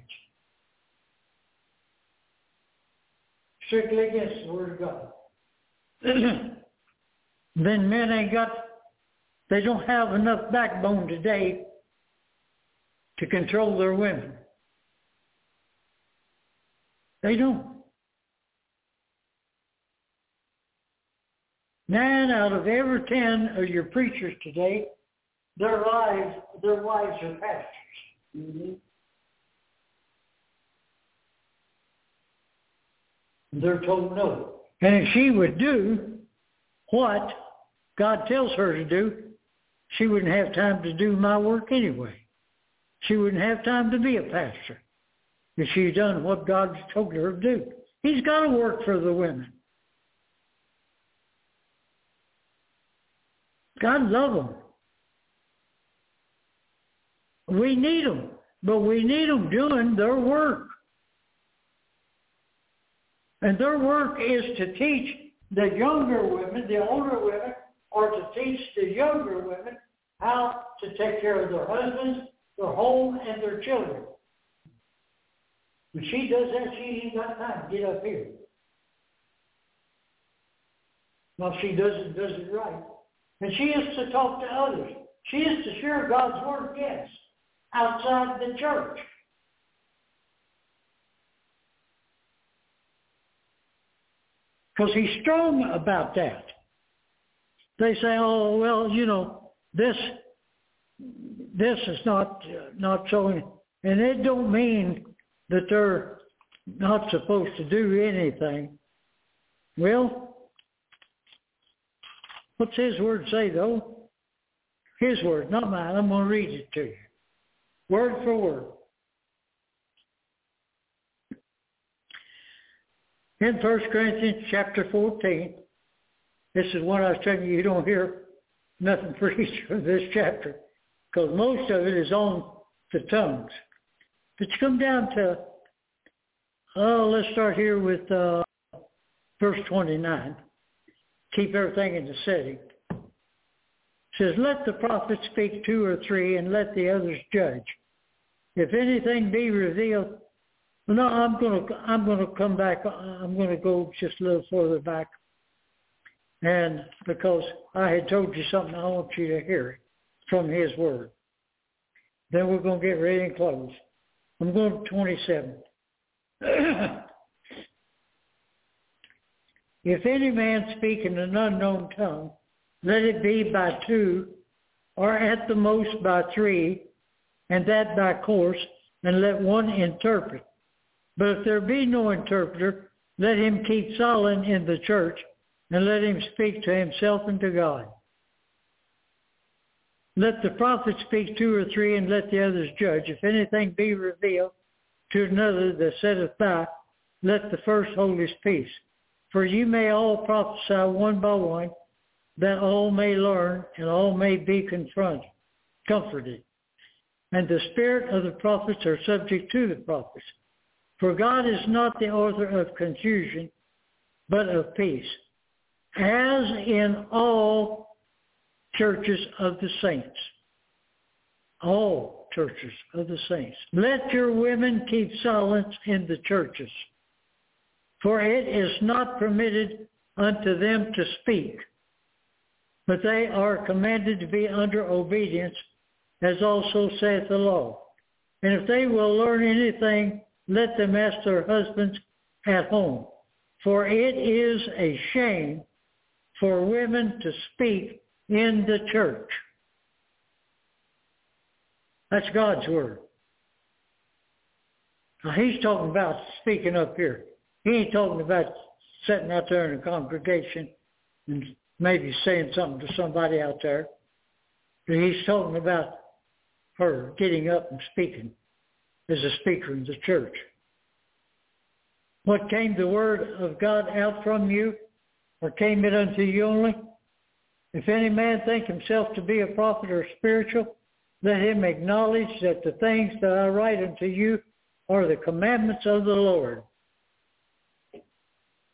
Strictly against the Word of God. Then men they don't have enough backbone today to control their women. They don't. 9 out of every 10 of your preachers today, their wives are pastors. Mm-hmm. They're told no. And if she would do what God tells her to do, she wouldn't have time to do my work anyway. She wouldn't have time to be a pastor if she's done what God told her to do. He's got to work for the women. God love them. We need them, but we need them doing their work. And their work is to teach the younger women, the older women, or to teach the younger women how to take care of their husbands, their home, and their children. When she does that, she ain't got time to get up here. Now, if she does it right. And she is to talk to others. She is to share God's word, yes, outside the church. Because he's strong about that. They say, oh, well, this is not showing. And it don't mean that they're not supposed to do anything. Well, what's his word say, though? His word, not mine. I'm going to read it to you. Word for word. In 1 Corinthians chapter 14, this is one I was telling you don't hear nothing preached from this chapter, because most of it is on the tongues. But you come down to, let's start here with verse 29. Keep everything in the setting. It says, let the prophet speak 2 or 3, and let the others judge. If anything be revealed, no, I'm going to come back. I'm going to go just a little further back. And because I had told you something, I want you to hear it from his word. Then we're going to get ready and close. I'm going to 27. If any man speak in an unknown tongue, let it be by 2, or at the most by 3, and that by course, and let one interpret. But if there be no interpreter, let him keep silent in the church, and let him speak to himself and to God. Let the prophet speak 2 or 3, and let the others judge. If anything be revealed to another that setteth by, let the first hold his peace. For you may all prophesy one by one, that all may learn, and all may be comforted. And the spirit of the prophets are subject to the prophets. For God is not the author of confusion, but of peace, as in all churches of the saints. All churches of the saints. Let your women keep silence in the churches, for it is not permitted unto them to speak, but they are commanded to be under obedience, as also saith the law. And if they will learn anything, let them ask their husbands at home. For it is a shame for women to speak in the church. That's God's word. Now he's talking about speaking up here. He ain't talking about sitting out there in a congregation and maybe saying something to somebody out there. But he's talking about her getting up and speaking as a speaker in the church. What came the word of God out from you, or came it unto you only? If any man think himself to be a prophet or spiritual, let him acknowledge that the things that I write unto you are the commandments of the Lord.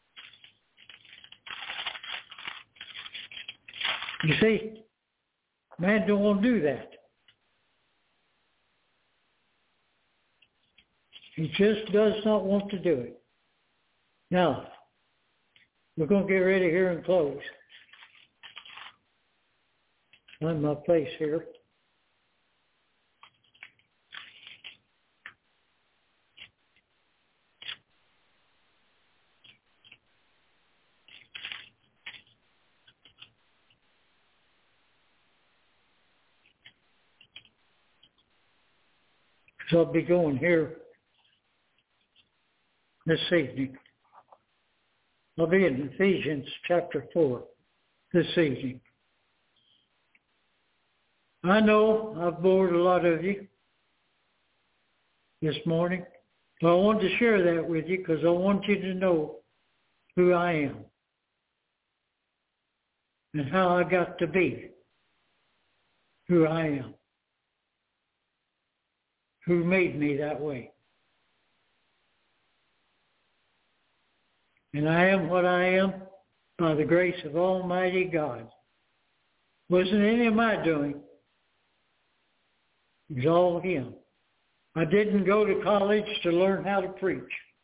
You see, Man don't want to do that. He just does not want to do it. Now, we're going to get ready here and close. Find my place here. So I'll be going here this evening. I'll be in Ephesians chapter 4 this evening. I know I've bored a lot of you this morning, but I wanted to share that with you because I want you to know who I am and how I got to be who I am, who made me that way. And I am what I am by the grace of Almighty God. Wasn't any of my doing. It was all Him. I didn't go to college to learn how to preach.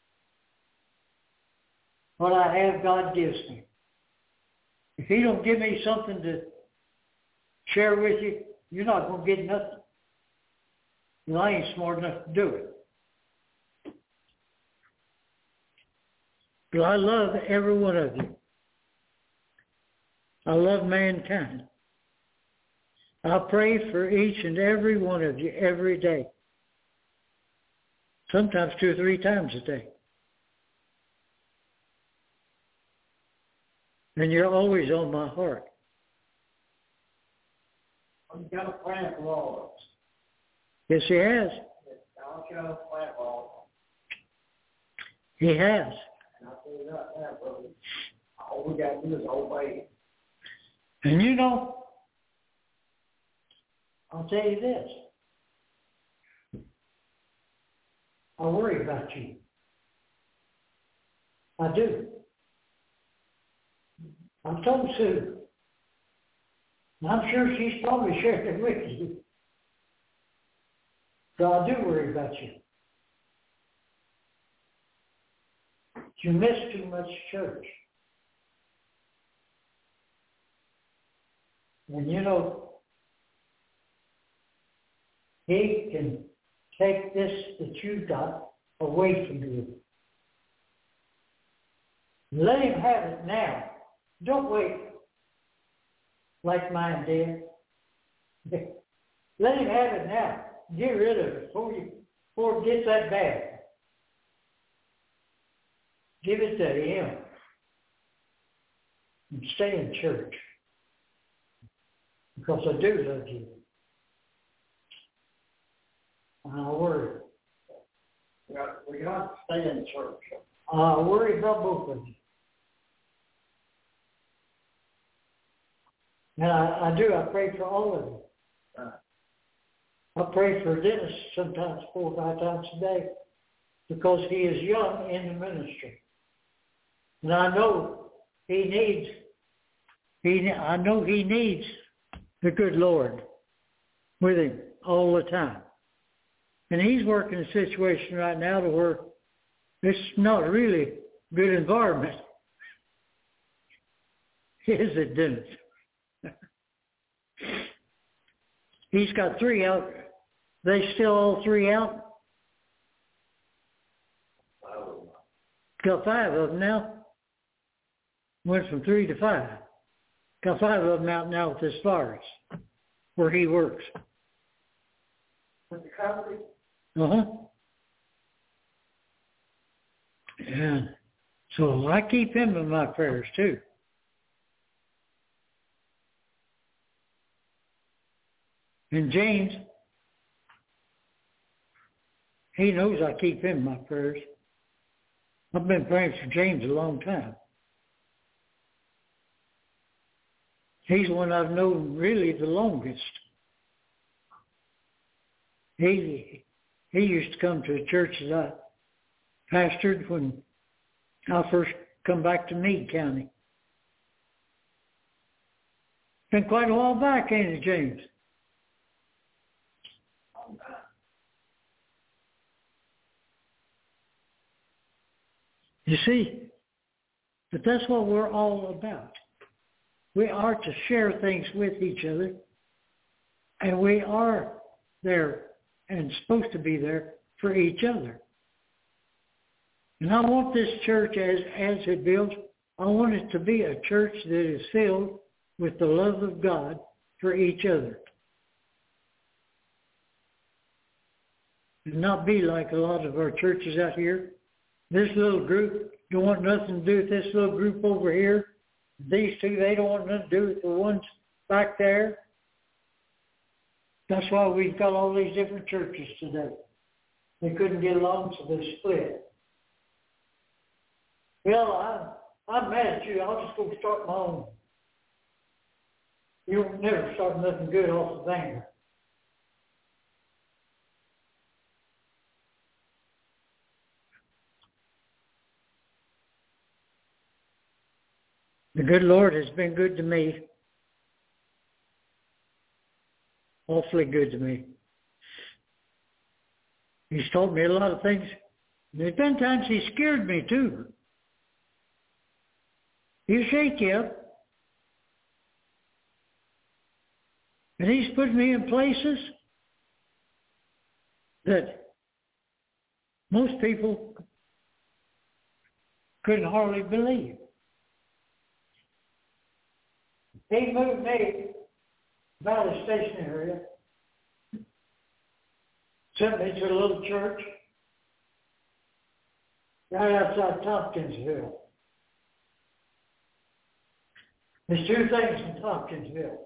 What I have, God gives me. If He don't give me something to share with you, you're not going to get nothing. Well, I ain't smart enough to do it. But I love every one of you. I love mankind. I pray for each and every one of you every day. Sometimes 2 or 3 times a day. And you're always on my heart. I've got a plan for all of us. Yes, He has. God's got a plan for all of us. He has. And I'll tell you that, brother. All we got to do is obey. And you know, I'll tell you this. I worry about you. I do. I've told Sue. And I'm sure she's probably shared it with you. So I do worry about you. You miss too much church. And you know, He can take this that you've got away from you. Let Him have it now. Don't wait like mine did. Let Him have it now. Get rid of it before it gets that bad. Give it to Him. And stay in church. Because I do love you. And I worry. We got to stay in church. I worry about both of you. And I do. I pray for all of you. I pray for Dennis sometimes 4 or 5 times a day because he is young in the ministry. And I know he needs the good Lord with him all the time. And he's working a situation right now to where it's not really a good environment. Is it, Dennis? He's got 3 out. They still all 3 out? Got 5 of them now. Went from 3 to 5. Got 5 of them out now with this virus, where he works. With the company? Yeah. So I keep him in my prayers too. And James, he knows I keep him in my prayers. I've been praying for James a long time. He's one I've known really the longest. He used to come to a church that I pastored when I first come back to Meade County. been quite a while back, ain't it, James? You see, but that's what we're all about. We are to share things with each other, and we are there and supposed to be there for each other. And I want this church, as it builds, I want it to be a church that is filled with the love of God for each other. And not be like a lot of our churches out here. This little group don't want nothing to do with this little group over here. These two, they don't want nothing to do with the ones back there. That's why we've got all these different churches today. They couldn't get along, so they split. Well, I'm mad at you. I'll just go start my own. You'll never start nothing good off of anger. The good Lord has been good to me. Awfully good to me. He's taught me a lot of things. There's been times he scared me too. He'll shake you up. And he's put me in places that most people couldn't hardly believe. He moved me Valley Station area, sent me to a little church right outside Tompkinsville. There's two things in Tompkinsville.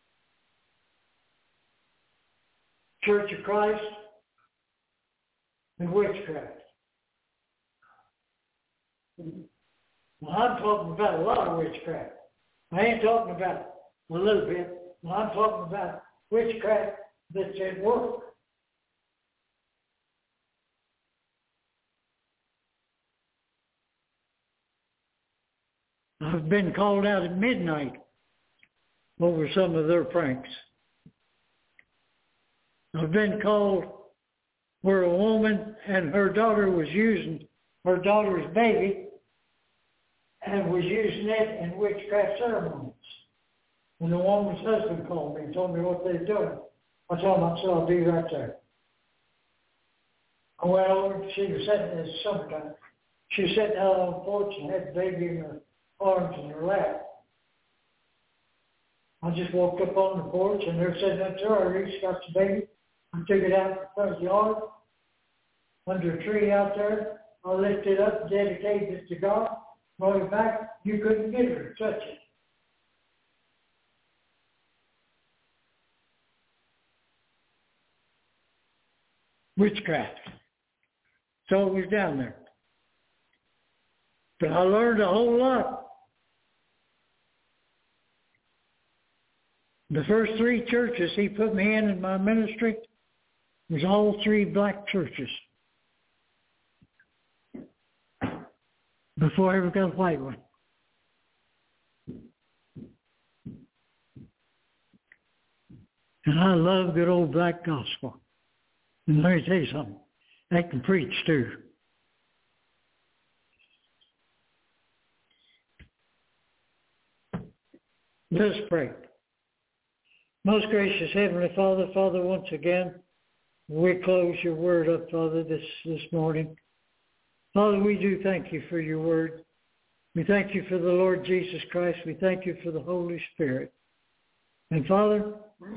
Church of Christ and witchcraft. Well, I'm talking about a lot of witchcraft. I ain't talking about a little bit. I'm talking about witchcraft that's at work. I've been called out at midnight over some of their pranks. I've been called where a woman and her daughter was using her daughter's baby and was using it in witchcraft ceremonies. And the woman's husband called me and told me what they were doing. I told him, I said, I'll be right there. I went over, she was sitting, it's summertime. She was sitting out on the porch and had the baby in her arms in her lap. I just walked up on the porch and they're sitting up there. I reached out the baby. I took it out in front of the yard, under a tree out there. I lifted it up, dedicated it to God, brought it back. You couldn't get her to touch it. Witchcraft. So it was down there. But I learned a whole lot. The first three churches he put me in my ministry was all three black churches. Before I ever got a white one. And I love good old black gospel. And let me tell you something, they can preach too. Let us pray. Most gracious Heavenly Father, Father, once again, we close your word up, Father, this morning. Father, we do thank you for your word. We thank you for the Lord Jesus Christ. We thank you for the Holy Spirit. And Father,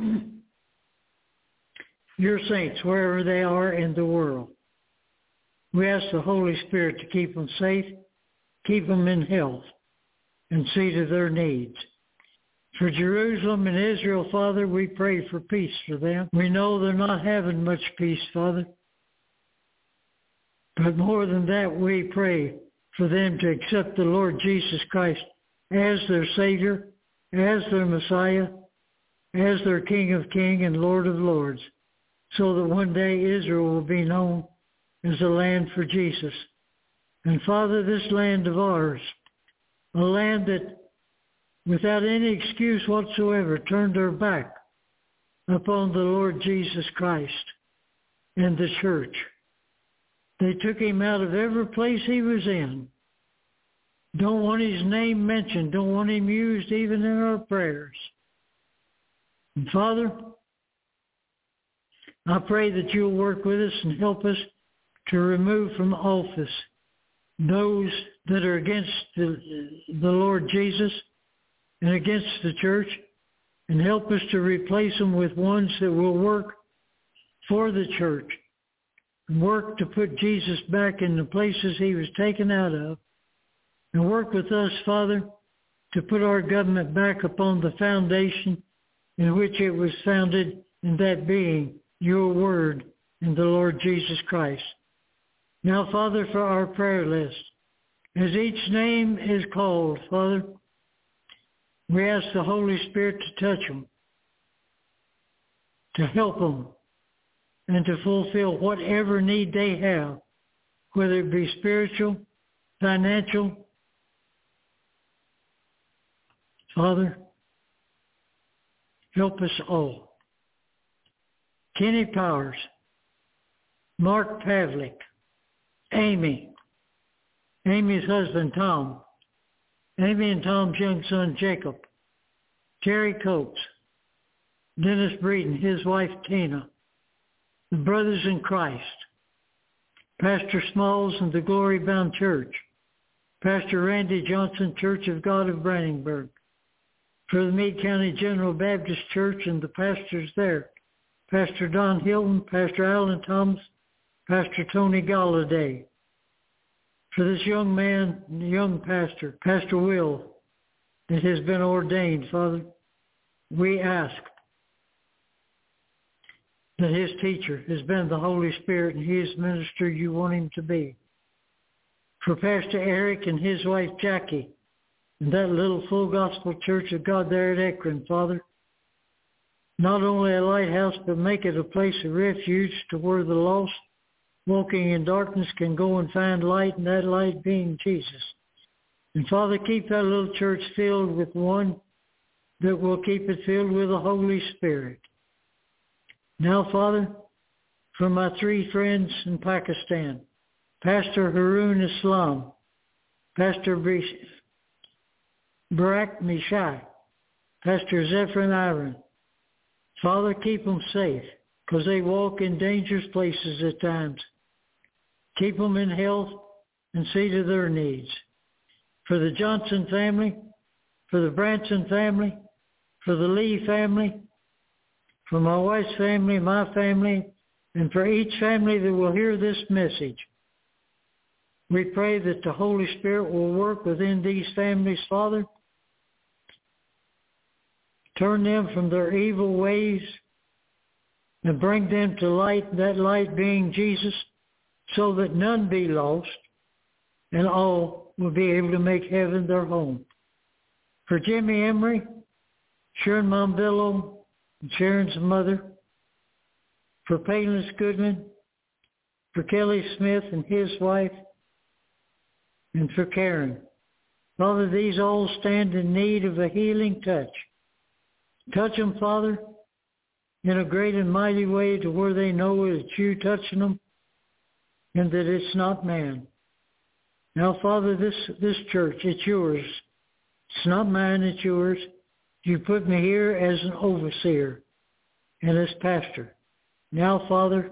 your saints, wherever they are in the world, we ask the Holy Spirit to keep them safe, keep them in health, and see to their needs. For Jerusalem and Israel, Father, we pray for peace for them. We know they're not having much peace, Father. But more than that, we pray for them to accept the Lord Jesus Christ as their Savior, as their Messiah, as their King of Kings and Lord of Lords, so that one day Israel will be known as a land for Jesus. And Father, this land of ours, a land that without any excuse whatsoever, turned their back upon the Lord Jesus Christ and the church. They took him out of every place he was in. Don't want his name mentioned. Don't want him used even in our prayers. And Father, I pray that you'll work with us and help us to remove from office those that are against the Lord Jesus and against the church, and help us to replace them with ones that will work for the church, work to put Jesus back in the places he was taken out of, and work with us, Father, to put our government back upon the foundation in which it was founded, in that being your word and the Lord Jesus Christ. Now, Father, for our prayer list, as each name is called, Father, we ask the Holy Spirit to touch them, to help them, and to fulfill whatever need they have, whether it be spiritual, financial. Father, help us all. Kenny Powers, Mark Pavlik, Amy's husband Tom, Amy and Tom's young son Jacob, Terry Coates, Dennis Breeden, his wife Tina, the brothers in Christ, Pastor Smalls and the Glory Bound Church, Pastor Randy Johnson, Church of God of Brandenburg, for the Meade County General Baptist Church and the pastors there, Pastor Don Hilton, Pastor Alan Thomas, Pastor Tony Galladay, for this young man, young pastor, Pastor Will, that has been ordained, Father, we ask that his teacher has been the Holy Spirit and he is the minister you want him to be. For Pastor Eric and his wife Jackie, and that little Full Gospel Church of God there at Akron, Father, not only a lighthouse, but make it a place of refuge to where the lost walking in darkness can go and find light, and that light being Jesus. And Father, keep that little church filled with one that will keep it filled with the Holy Spirit. Now, Father, for my three friends in Pakistan, Pastor Harun Islam, Pastor Barak Mishai, Pastor Zephyrin Iron, Father, keep them safe, because they walk in dangerous places at times. Keep them in health and see to their needs. For the Johnson family, for the Branson family, for the Lee family, for my wife's family, my family, and for each family that will hear this message, we pray that the Holy Spirit will work within these families, Father. Turn them from their evil ways and bring them to light, that light being Jesus, so that none be lost and all will be able to make heaven their home. For Jimmy Emery, Sharon Mombillo, and Sharon's mother, for Payless Goodman, for Kelly Smith and his wife, and for Karen. Father, these all stand in need of a healing touch. Touch them, Father, in a great and mighty way to where they know it's you touching them and that it's not man. Now, Father, this church, it's yours. It's not mine, it's yours. You put me here as an overseer and as pastor. Now, Father,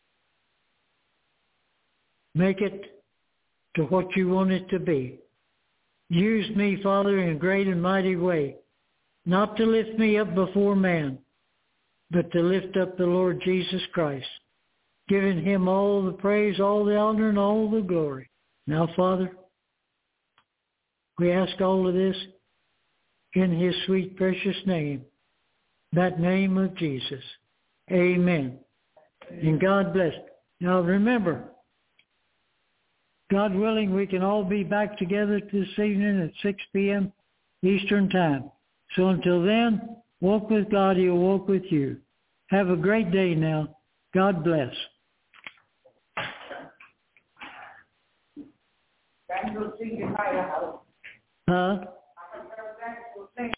make it to what you want it to be. Use me, Father, in a great and mighty way, not to lift me up before man, but to lift up the Lord Jesus Christ, giving him all the praise, all the honor, and all the glory. Now, Father, we ask all of this in his sweet, precious name, that name of Jesus. Amen. And God bless. Now, remember, God willing, we can all be back together this evening at 6 p.m. Eastern Time. So until then, walk with God, he'll walk with you. Have a great day now. God bless. Huh? will think